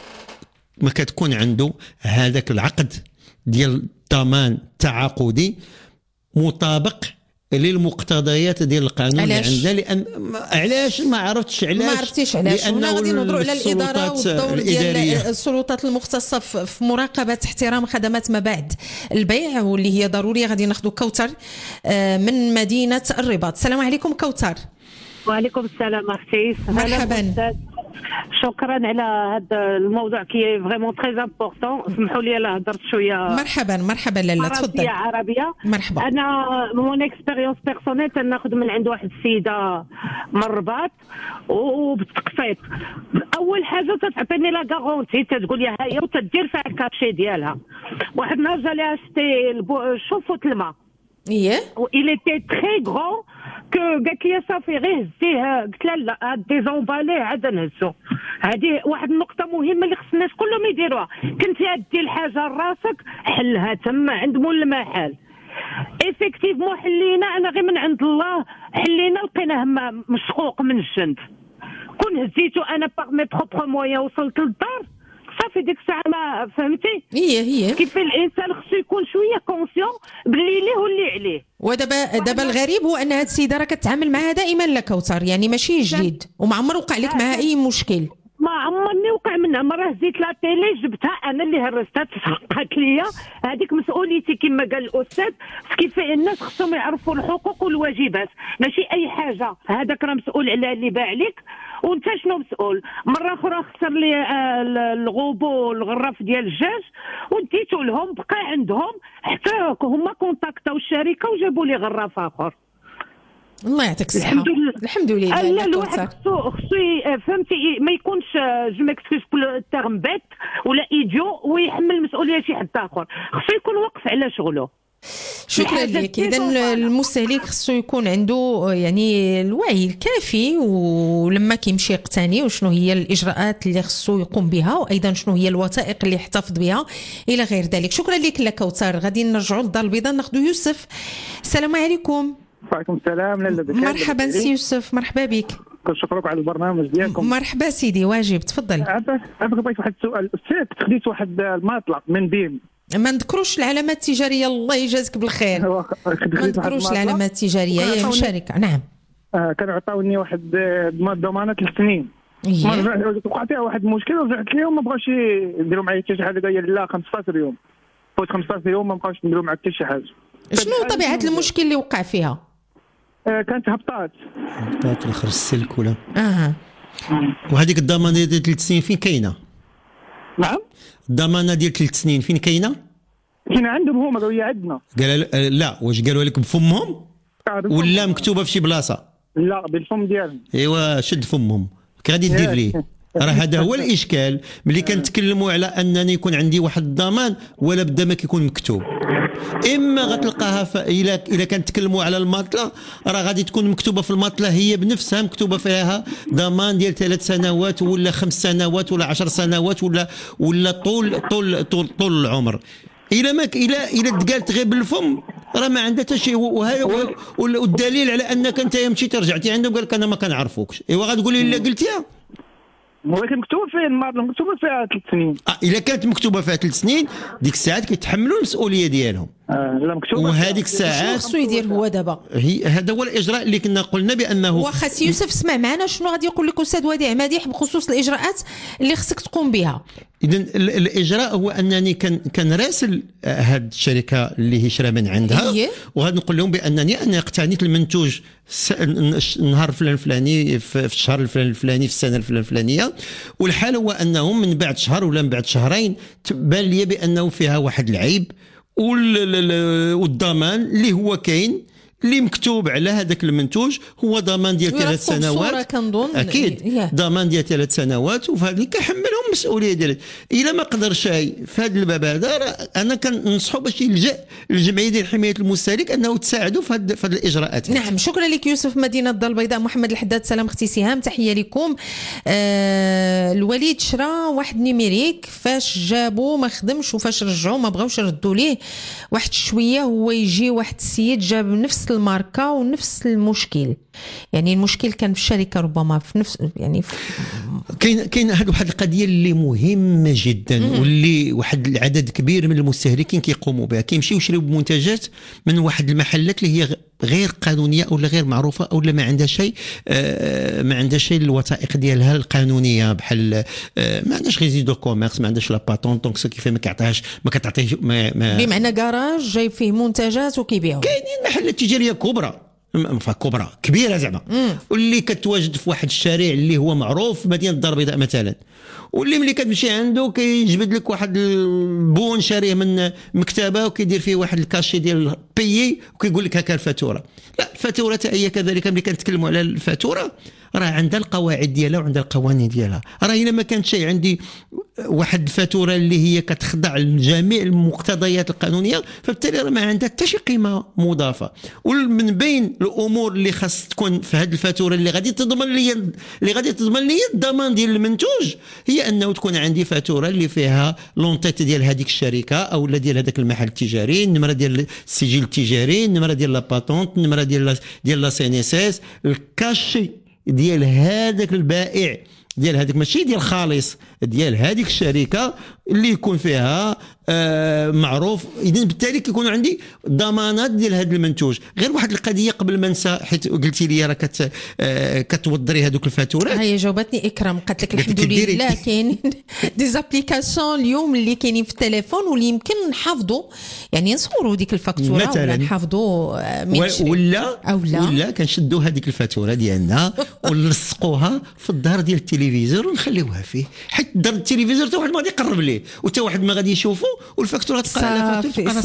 ما كتكون عنده هذاك العقد ديال ضمان تعاقدي مطابق للمقتضيات ديال القانون اللي عندنا. لان علاش ما عرفتش علاش ما عرفتيش علاش هنا غادي نهضروا على الاداره والدور ديال السلطات المختصه في مراقبه احترام خدمات ما بعد البيع، واللي هي ضروريه. غادي ناخذوا كوثر من مدينه الرباط. السلام عليكم كوثر. وعليكم السلام اختي. مرحبا. شكرا على هذا الموضوع كي فريمون تري امبورطون. اسمحوا لي لا هضرت شويه. مرحبا مرحبا لاله تفضل. عربيه. مرحبا. انا مون اكسبيريونس بيرسونيل تناخذ من عند واحد السيده من الرباط وبالتقسيط. اول حاجه تتعطيني لا غارونتي، تتقول لي ها هي وتدير فيها الكاشي ديالها. واحد النهار جا لها شتي شوفوا الماء ايه il était très grand que قالت لي صافي غير هزيه. قلت لها لا هاد ديزونفاليه عاد نهزو. هذه واحد النقطه مهمه اللي خص الناس كلهم يديروها. كنتي غدير الحاجه لراسك حلها تما عند مول المحل. ايفيكتيفمون حلينا انا غير من عند الله حلينا لقيناه مشقوق من الجنب. كون هزيتو انا باغ مي بروبر مويا وصلت للدار صافي ديك الساعه ما فهمتي. هي هي كيف الانسان خصو يكون شويه كونسيون باللي ليه واللي عليه. ودابا دابا الغريب هو ان هاد السيده راه كتعامل معها دائما لا كوثر، يعني ماشي جديد وما عمر وقع لك معها اي مشكل. ما عمرني وقع منها. مره هزيت لا تيلي جبتها انا اللي هرستها تسحقت ليا. هذيك مسؤوليتي كما قال الاستاذ. كيف الناس خصهم يعرفوا الحقوق والواجبات، ماشي اي حاجه هذاك راه مسؤول على اللي باع لك وانت شنو مسؤول. مره اخرى خسر لي الغوبو الغراف ديال الدجاج وديتو لهم بقى عندهم حتى هما كونتاكتاو الشركه وجابوا لي غراف اخر. الله يعطيك الصحه. الحمد لله الحمد لله. لا الواحد خصو خصو فهمتي ما يكونش جو ماكسكوز بول تيرم بيت ولا ايديو ويحمل مسؤوليه شي حد اخر. خصو يكون واقف على شغله. شكرا لك. اذا المستهلك خصو يكون عنده يعني الوعي الكافي، ولما كيمشي يقتني وشنو هي الاجراءات اللي خصو يقوم بها، وايضا شنو هي الوثائق اللي يحتفظ بها الى غير ذلك. شكرا لك لكوثر. غادي نرجعوا للدار البيضاء ناخذ يوسف. السلام عليكم. وعليكم السلام. لاله مرحبا سي يوسف. مرحبا بك. كنشكرك على البرنامج ديالكم. مرحبا سيدي واجب تفضل. عافاك بغيت واحد السؤال. السيد خديت واحد المطلق من بيم، ما نذكروش العلامات التجاريه الله يجازيك بالخير. ما نذكروش العلامات التجاريه هي شركه. نعم آه كانوا عطاوني واحد ضمانه ثلاث سنين. وقع فيها واحد المشكل ورجعت لهم ما بغاوش يديروا معايا حتى شي حاجه. قال لي لا خمسطاش يوم فوت خمسطاش يوم ما بقاوش يديروا معاك حتى شي حاجه. شنو طبيعه المشكل اللي وقع فيها؟ آه كانت هبطات هبطات الاخر السلك ولا اها. وهذيك الضمانه ديال ثلاث سنين فين كاينه؟ نعم الضمانه ديال ثلاث سنين فين كاينه؟ كاين عندهم هما قالوا لي عندنا. قال لا، واش قالوا لك بفمهم ولا مكتوبه في شي بلاصه؟ لا بالفم ديالهم. ايوا شد فمهم غادي دير ليه. راه هذا هو الاشكال ملي كنتكلموا على انني يكون عندي واحد الضمان ولا بدا ما كيكون مكتوب. اما غتلقاها ف... الا الا كنتكلموا على الماطله راه غادي تكون مكتوبه في الماطله هي بنفسها مكتوبه فيها ضمان ديال ثلاث سنوات ولا خمس سنوات ولا عشر سنوات ولا ولا طول طول طول, طول العمر. الا ما الا الا تقالت غير بالفم راه ما عندها حتى شيء. وهذا والدليل على انك انت مشيتي رجعتي عندهم قال لك انا ما كنعرفوكش. ايوا غتقولي لي لا قلتيها ولكن مكتوب فيها الماطله مكتوبه فيها ثلاث سنين. آه الا كانت مكتوبه فيها ثلاث سنين ديك الساعات كيتحملوا المسؤوليه ديالهم. آه لا مكتوبه. وهذيك الساعات شنو خصو يدير هو دابا؟ هي هذا هو الاجراء اللي كنا قلنا بانه واخا سي يوسف اسمع معنا شنو غادي يقول لك استاذ وديع مديح بخصوص الاجراءات اللي خصك تقوم بها. اذا الاجراء هو انني كان كنراسل هذه الشركه اللي هي شرا من عندها وغادي نقول لهم بانني انا اقتنيت المنتوج النهار الفلان الفلاني في الشهر الفلان الفلاني في السنه الفلان الفلانيه. والحال هو انهم من بعد شهر ولا من بعد شهرين تبان لي بانه فيها واحد العيب والضمان اللي هو كاين اللي مكتوب على هذاك المنتوج هو ضمان ديال ثلاث سنوات. اكيد ضمان ديال ثلاث سنوات وفهذا كنحملهم المسؤوليه ديالها. الا ما قدرش في هذا الباب هذا انا كننصحوا باش يلجا للجمعيه ديال حمايه المستهلك انه تساعدوا في هذه الاجراءات. نعم شكرا لك يوسف مدينه الدار البيضاء. محمد الحداد سلام اختي سهام تحيه لكم. آه الوليد شرا واحد نيميريك فاش جابوه ما خدمش وفاش رجعوه ما بغاوش يردوا ليه. واحد شويه هو يجي واحد السيد جاب نفس الماركه ونفس المشكل. يعني المشكل كان في الشركه ربما في نفس يعني كاين كاين هذه واحد القضيه اللي مهمه جدا م- واللي واحد العدد كبير من المستهلكين كيقوموا بها. كيمشيو يشريو منتجات من واحد المحلات اللي هي غير قانونيه او غير معروفه او ما عندها شيء آه ما عندها شيء الوثائق ديالها القانونيه بحال آه ما عندهاش غير دو كوميرس ما عندهاش لا باتون دونك سو كيف ما كيعطيهاش ما كتعطيه ما, ما بمعنى كراج جايب فيه منتجات وكيبيعهم. كاينين محلات تجاريه كبرى كبرى كبيره زعما واللي كتواجد في واحد الشارع اللي هو معروف في مدينه الدار البيضاء مثلا واللي ملي كتمشي عنده كيجبد لك واحد البون شاريه من مكتبه وكيدير فيه واحد الكاشي ديال بيي وكيقول لك هكا الفاتوره. لا الفاتوره هي كذلك ملي كنتكلموا على الفاتوره راه عندها القواعد ديالها وعندها القوانين ديالها. راه الا ما كانت شي عندي واحد الفاتوره اللي هي كتخضع لجميع المقتضيات القانونيه فبالتالي راه ما عندها حتى شي قيمه مضافه. ومن بين الامور اللي خاص تكون في هذه الفاتوره اللي غادي تضمن لي اللي غادي تضمن لي الضمان ديال المنتوج هي انه تكون عندي فاتوره اللي فيها لونتيت ديال هذيك الشركه او ديال هذاك المحل التجاري النمره ديال السجل التجاري النمره ديال لا باتونت النمره ديال ديال لا سي ان اس اس الكاشي ديال هذاك البائع ديال هذيك ماشي ديال خالص ديال هذيك الشركه اللي يكون فيها آه معروف. اذا بالتالي كيكون عندي ضمانات ديال هذا المنتوج. غير واحد القضيه قبل ما ننسى حيت قلتي لي راه كت آه كتوضري هذوك الفاتورات. هي جاوبتني اكرام قالت لك الحمد لله كاين دي زابليكاسيون اليوم اللي كاينين في التليفون واللي يمكن نحافظوا يعني نصوروا ديك الفاتوره ولا نحافظوا من ولا ولا ولا كنشدوا هذيك الفاتوره ديالنا ونلصقوها في الظهر ديال التلفزيون ونخليوها فيه حيت الظهر التلفزيون حتى واحد ما غادي يقرب ليه وحتى واحد ما غادي يشوفه والفاتوره تبقى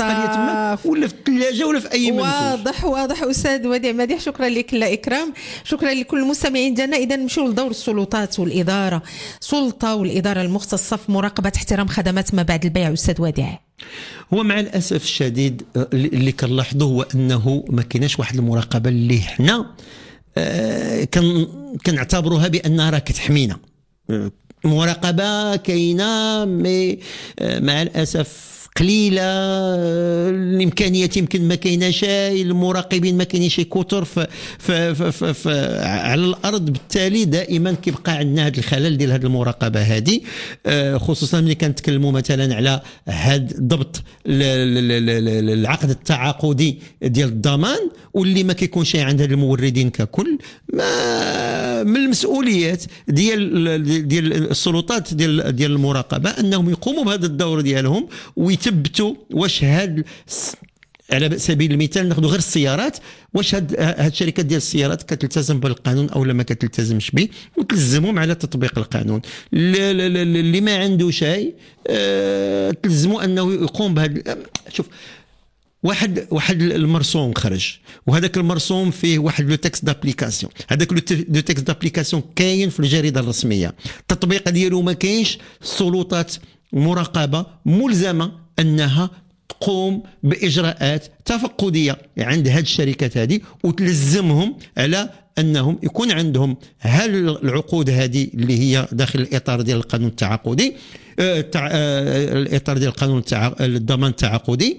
تما ولا في الثلاجه ولا في اي منتوج. واضح واضح استاذ وديع مديح شكرا لك لا اكرام. شكرا لكل المستمعين ديالنا. اذا نمشيو لدور السلطات والاداره. سلطه والاداره المختصه في مراقبه احترام خدمات ما بعد البيع استاذ وديع. هو مع الاسف الشديد اللي كنلاحظوه هو انه ما كايناش واحد المراقبه اللي حنا آه كن كنعتبروها بانها راه كتحمينا. مراقبه كاينه مي مع الاسف قليله. الامكانيات يمكن ما كايناش المراقبين ما كاينينش كثر ف على الارض. بالتالي دائما كيبقى عندنا هذا الخلل ديال هذه المراقبه هذه خصوصا ملي كنتكلموا مثلا على هذا ضبط العقد التعاقدي ديال الضمان واللي ما كيكونش عند الموردين ككل. ما من المسؤوليات ديال ديال السلطات ديال ديال المراقبه انهم يقوموا بهذا الدور ديالهم ويثبتوا واش هاد على سبيل المثال ناخذ غير السيارات، واش هاد هاد الشركات ديال السيارات كتلتزم بالقانون او لا ما كتلتزمش به، وتلزمهم على تطبيق القانون. اللي ما عنده شيء أه تلزموا انه يقوم بهذا. شوف واحد واحد المرسوم خرج، وهذاك المرسوم فيه واحد لو تكست دابليكاسيون، هذاك لو تكست دابليكاسيون كاين في الجريده الرسميه، التطبيق ديالو ما كاينش. السلطات المراقبه ملزمه انها تقوم باجراءات تفقديه عند هذه الشركات هذه، وتلزمهم على انهم يكون عندهم هل العقود هذه اللي هي داخل الاطار ديال القانون التعاقدي، الاطار ديال القانون الضمان التعاقدي،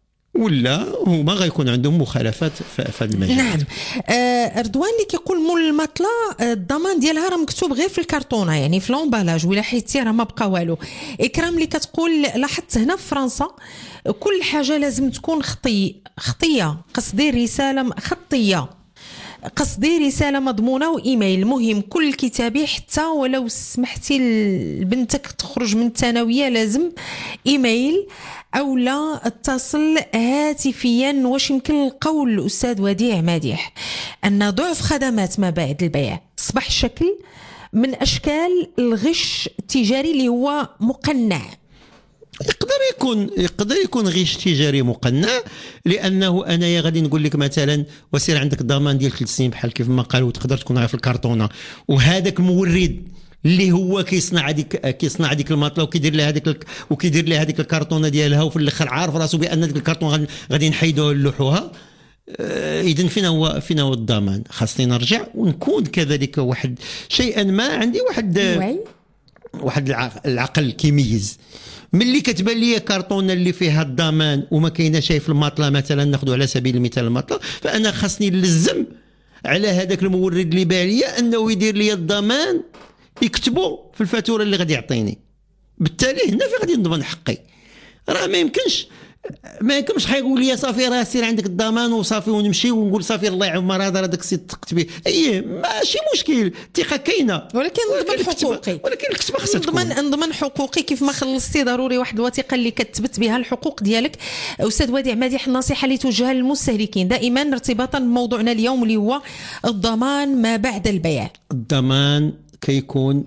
ولا هما غيكون عندهم مخالفات في هذا المجال. نعم. آه رضوان اللي كيقول مول المطلة الضمان ديالها راه مكتوب غير في الكرتونه، يعني في لومبالاج، ولا حيتي راه ما بقى والو. اكرام اللي كتقول لاحظت هنا في فرنسا كل حاجه لازم تكون خطي خطيه، قصدي رساله خطيه، قصدي رساله مضمونه وايميل مهم كل كتابي، حتى ولو سمحتي لبنتك تخرج من الثانويه لازم ايميل او لا اتصل هاتفيا. واش يمكن القول الاستاذ وديع مديح ان ضعف خدمات ما بعد البيع اصبح شكل من اشكال الغش التجاري اللي هو مقنع؟ يقدر يكون يقدر يكون غش تجاري مقنع، لانه انايا غادي نقول لك مثلا وسير عندك ضمان ديال ثلاث سنين بحال كيف ما قالوا، تقدر تكون غير في الكرتونه، وهذاك المورد اللي هو كيصنع هذيك كيصنع هذيك الماطله وكيدير لها هذيك وكيدير لها هذيك الكرتونه ديالها، وفي الاخر عارف راسو بان هذيك الكرتون غادي نحيدوها نلوحوها. اذا فين هو فين هو الضمان؟ خاصني نرجع ونكون كذلك واحد شيئا ما عندي واحد واحد العقل كيميز. ملي كتبان لي كرتونه اللي فيها الضمان وما كاينه شيء في الماطله، مثلا ناخذ على سبيل المثال الماطله، فانا خاصني نلزم على هذاك المورد اللي باع لي انه يدير لي الضمان، يكتبوا في الفاتوره اللي غادي يعطيني. بالتالي هنا في غادي نضمن حقي. راه ما يمكنش ما يمكنش حيقول لي صافي راه سير عندك الضمان وصافي ونمشي ونقول صافي الله يعمر هذا راه داك السيد تكتبي. اييه ماشي مشكل، الثقه كاينه، ولكن نضمن حقوقي، ولكن الكتابه خصها نضمن نضمن حقوقي كيف ما خلصتي. ضروري واحد الوثيقه اللي كتثبت بها الحقوق ديالك. استاذ وديع مديح، النصيحه اللي توجهها للمستهلكين دائما ارتباطا بموضوعنا اليوم اللي هو الضمان ما بعد البيع. الضمان كيكون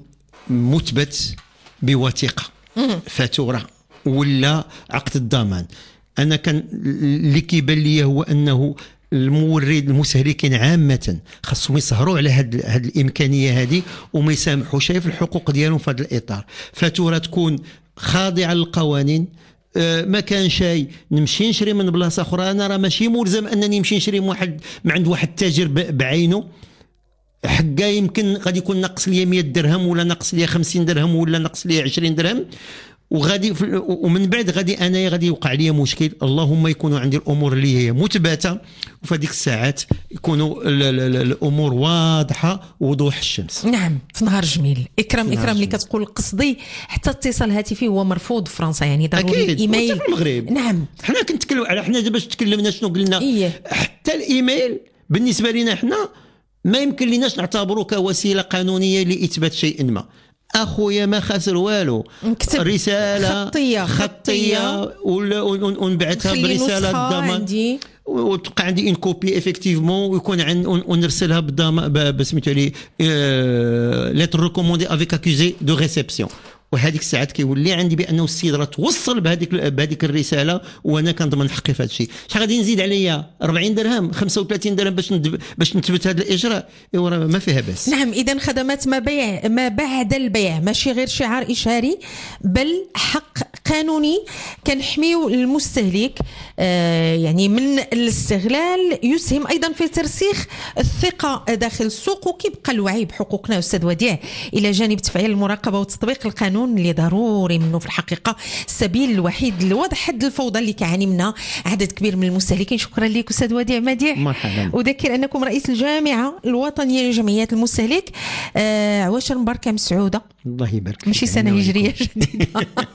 مثبت بوثيقه، فاتوره ولا عقد الضمان. انا كان اللي كيبان لي هو انه المورد المستهلكين عامه خاصهم يسهروا على هاد هاد الامكانيه هذه وما يسامحوش في الحقوق ديالهم في هذا الاطار. فاتوره تكون خاضعه للقوانين، ما كان شيء نمشي نشري من بلاصه اخرى. انا راه ماشي ملزم انني نمشي نشري من واحد من عند واحد التاجر بعينه، حقا يمكن غادي يكون نقص لي مية درهم ولا نقص لي خمسين درهم ولا نقص لي عشرين درهم، وغادي ومن بعد غادي انا غادي يوقع لي مشكل. اللهم يكونوا عندي الامور اللي هي مثبته، وفي هذيك الساعات يكونوا الامور واضحه وضوح الشمس. نعم، في نهار جميل. اكرام اكرام اللي كتقول قصدي حتى اتصال هاتفي هو مرفوض في فرنسا، يعني ضروري الايميل. في المغرب نعم، حنا كنتكلم على حنا باش تكلمنا شنو قلنا. إيه؟ حتى الايميل بالنسبه لنا حنا ما يمكن لناش نعتبره كوسيله قانونيه لاثبات شيء ما. اخويا ما خاسر والو، رساله خطيه خطيه ونبعثها برساله الضمان وتبقى عندي ان كوبي افيكتيفمون، ويكون عند ونرسلها بالضمان بسميتو لي ليتر ريكوموندي افيك اكوزي دو ريسبسيون. وهذيك الساعات كيولي عندي بانه السيد راه توصل بهذيك بهذيك الرساله وانا كنضمن حقي في هذا الشيء. شحال غادي نزيد عليا أربعين درهم خمسة وثلاثين درهم باش ندب... باش نثبت هذا الاجراء؟ ايوا راه ما فيها باس. نعم، اذا خدمات ما بيع ما بعد البيع ماشي غير شعار اشهاري، بل حق قانوني كنحميو المستهلك آه يعني من الاستغلال، يسهم ايضا في ترسيخ الثقه داخل السوق، وكيبقى الوعي بحقوقنا استاذ وديع الى جانب تفعيل المراقبه وتطبيق القانون اللي ضروري منه في الحقيقه السبيل الوحيد لوضع حد الفوضى اللي كيعاني منها عدد كبير من المستهلكين. شكرا لك استاذ وديع مديح. مرحبا. اذكر انكم رئيس الجامعه الوطنيه لجمعيات المستهلك. آه عواشر مباركه مسعوده. الله يبارك. ماشي سنه هجريه جديده.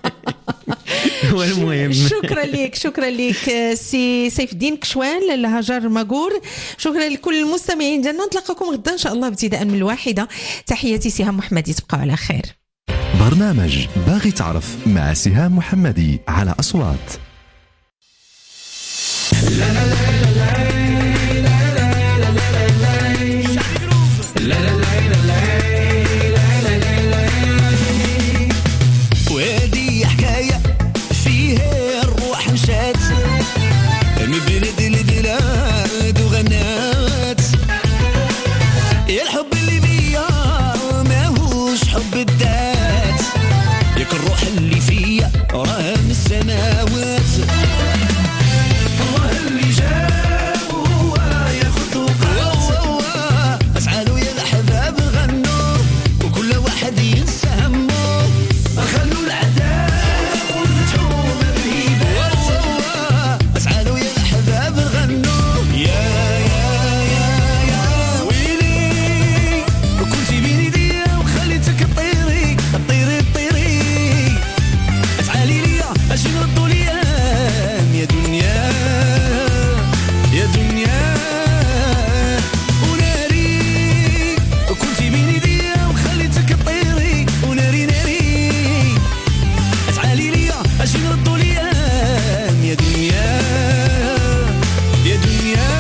هو المهم. شكرا لك شكرا لك سي سيف الدين كشوان الهجر ماغور. شكرا لكل المستمعين ديالنا، نتلاقاكم غدا ان شاء الله ابتداء من الواحده. تحياتي سهام محمدي، تبقوا على خير. برنامج باغي تعرف مع سهام محمدي على أصوات. وهذه حكاية فيها الروح مشات من بلاد البلاد وغنات. يا الحب اللي بيا ماهوش حب الذات، ياك الروح اللي فيا راه من السماوات. الله اللي جاب هو ياخد وقات، اسعالو يا الأحباب غنوا وكل واحد ينسى همه. خلوا العذاب وفتحوا مبهيبات، اسعالو يا الأحباب غنوا. يا يا يا يا ويلي كنتي بين ايديا وخليتك تطيري تطيري تطيري. تعالي ليا اش نردوا الايام يا دنيا يا دنيا. وناري كنتي بين ايديا وخليتك تطيري وناري ناري. تعالي ليا اش نردوا الايام يا دنيا يا دنيا.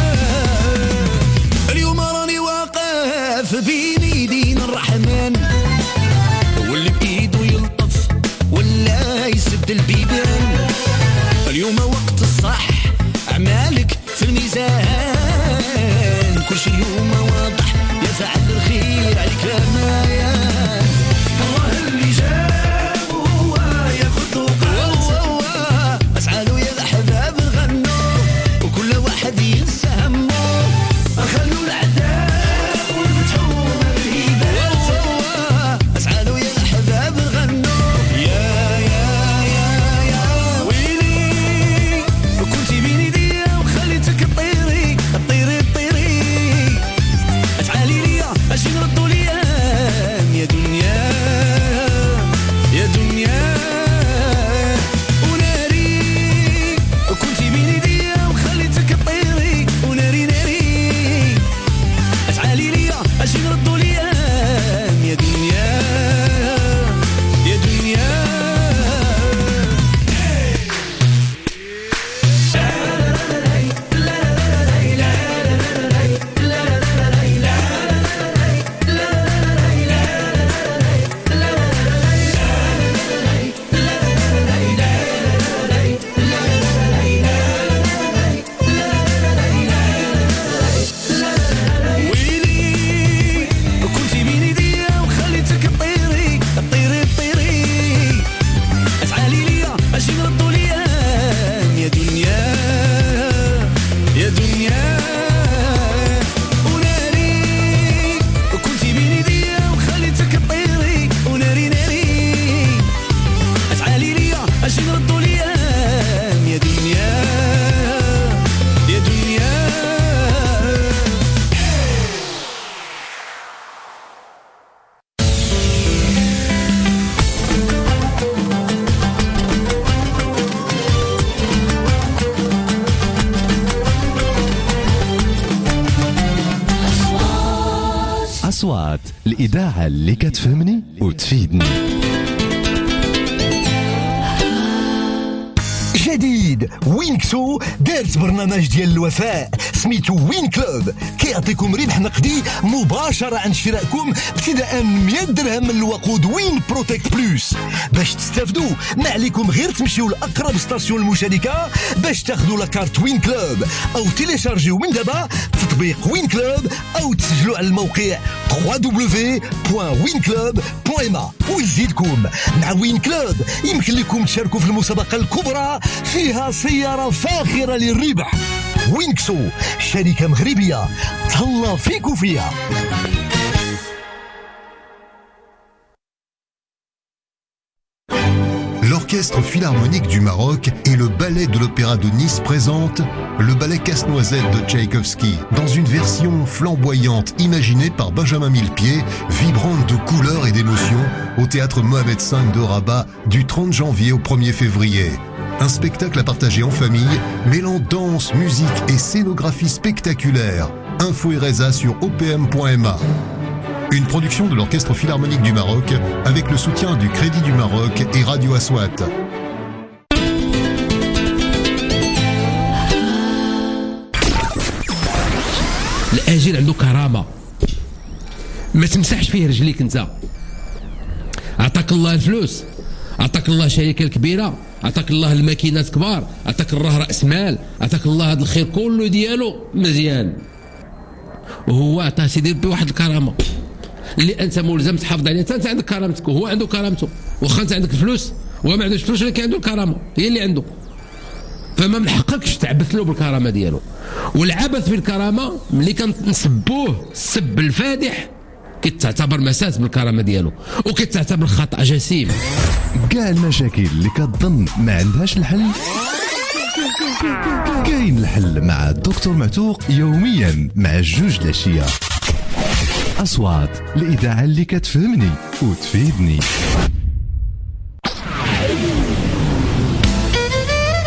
اليوم راني واقف بين ايدين الرحمن، واللي بايده يلطف ولا يسد البيبان. اليوم وقت الصح اعمالك في الميزان، كل شي اليوم واضح يا فعل الخير عليك رمايان. الله اللي جاب هو ياخد وقات، اسعالو يا الاحباب غنوا وكل واحد ينسى همه. خلوا العذاب وفتحوا مبهيبات، اسعالو يا الاحباب غنوا. يا يا يا يا ويلي كنتي بين ايديا وخليتك تطيري تطيري تطيري. تعالي ليا اش نردوا الايام يا دنيا يا دنيا. وناري كنتي بين ايديا وخليتك تطيري وناري ناري. تعالي ليا اش نردوا الايام يا دنيا يا دنيا. ويلي كنتي بين ايديا وخليتك تطيري تطيري تطيري. تعالي ليا اش نردوا الايام يا دنيا يا دنيا. وناري كنتي بين ايديا وخليتك تطيري وناري ناري. تعالي ليا اش نردوا الايام يا دنيا يا دنيا. أصوات الإذاعة اللي كتفهمني وتفيدني. جديد وينكسو دارت برنامج ديال الوفاء سميتو وين كلوب، كيعطيكم ربح نقدي مباشرة عند شرائكم ابتداء من مية درهم من الوقود وين بروتكت بلوس. باش تستافدوا ما عليكم غير تمشيو لأقرب ستاسيون المشاركة باش تاخذوا لاكارت وين كلوب، أو تيليشارجيو من دابا تطبيق وين كلوب، أو تسجلوا على الموقع دبليو دبليو دبليو بوان وين كلوب بوان ام. ويزيدكم مع وين كلوب يمكن لكم تشاركوا في المسابقة الكبرى فيها سيارة فاخرة للربح. وينكسو شركة مغربية تهلا فيكو فيها. L'Orchestre Philharmonique du Maroc et le Ballet de l'Opéra de Nice présentent le ballet Casse-Noisette de Tchaïkovski dans une version flamboyante imaginée par Benjamin Millepied, vibrante de couleurs et d'émotions au théâtre Mohamed cinq de Rabat du trente janvier au premier février. Un spectacle à partager en famille, mêlant danse, musique et scénographie spectaculaire. Info et résa sur o p m point m a. Une production de l'Orchestre Philharmonique du Maroc avec le soutien du Crédit du Maroc et Radio Aswat. الاجير عنده كرامه، ما تمسحش فيه رجليك انت. عطاك الله الفلوس، عطاك الله شركه كبيره، عطاك الله الماكينات كبار، عطاك الله راس مال، عطاك الله هذا الخير كله ديالو مزيان، وهو عطاه سيدي ربي واحد الكرامه اللي انت ملزم تحافظ عليها. انت عندك كرامتك وهو عنده كرامته، واخا انت عندك الفلوس وهو ما عندوش فلوس ولكن عنده الكرامه هي اللي عنده، فما من حقكش تعبث له بالكرامه ديالو. والعبث بالكرامه ملي كنسبوه السب الفادح كتعتبر مساس بالكرامه ديالو وكتعتبر خطا جسيم. كاع المشاكل اللي كتظن ما عندهاش الحل كاين الحل مع الدكتور معتوق يوميا مع الجوج العشيه. أصوات الإذاعة اللي كتفهمني وتفيدني.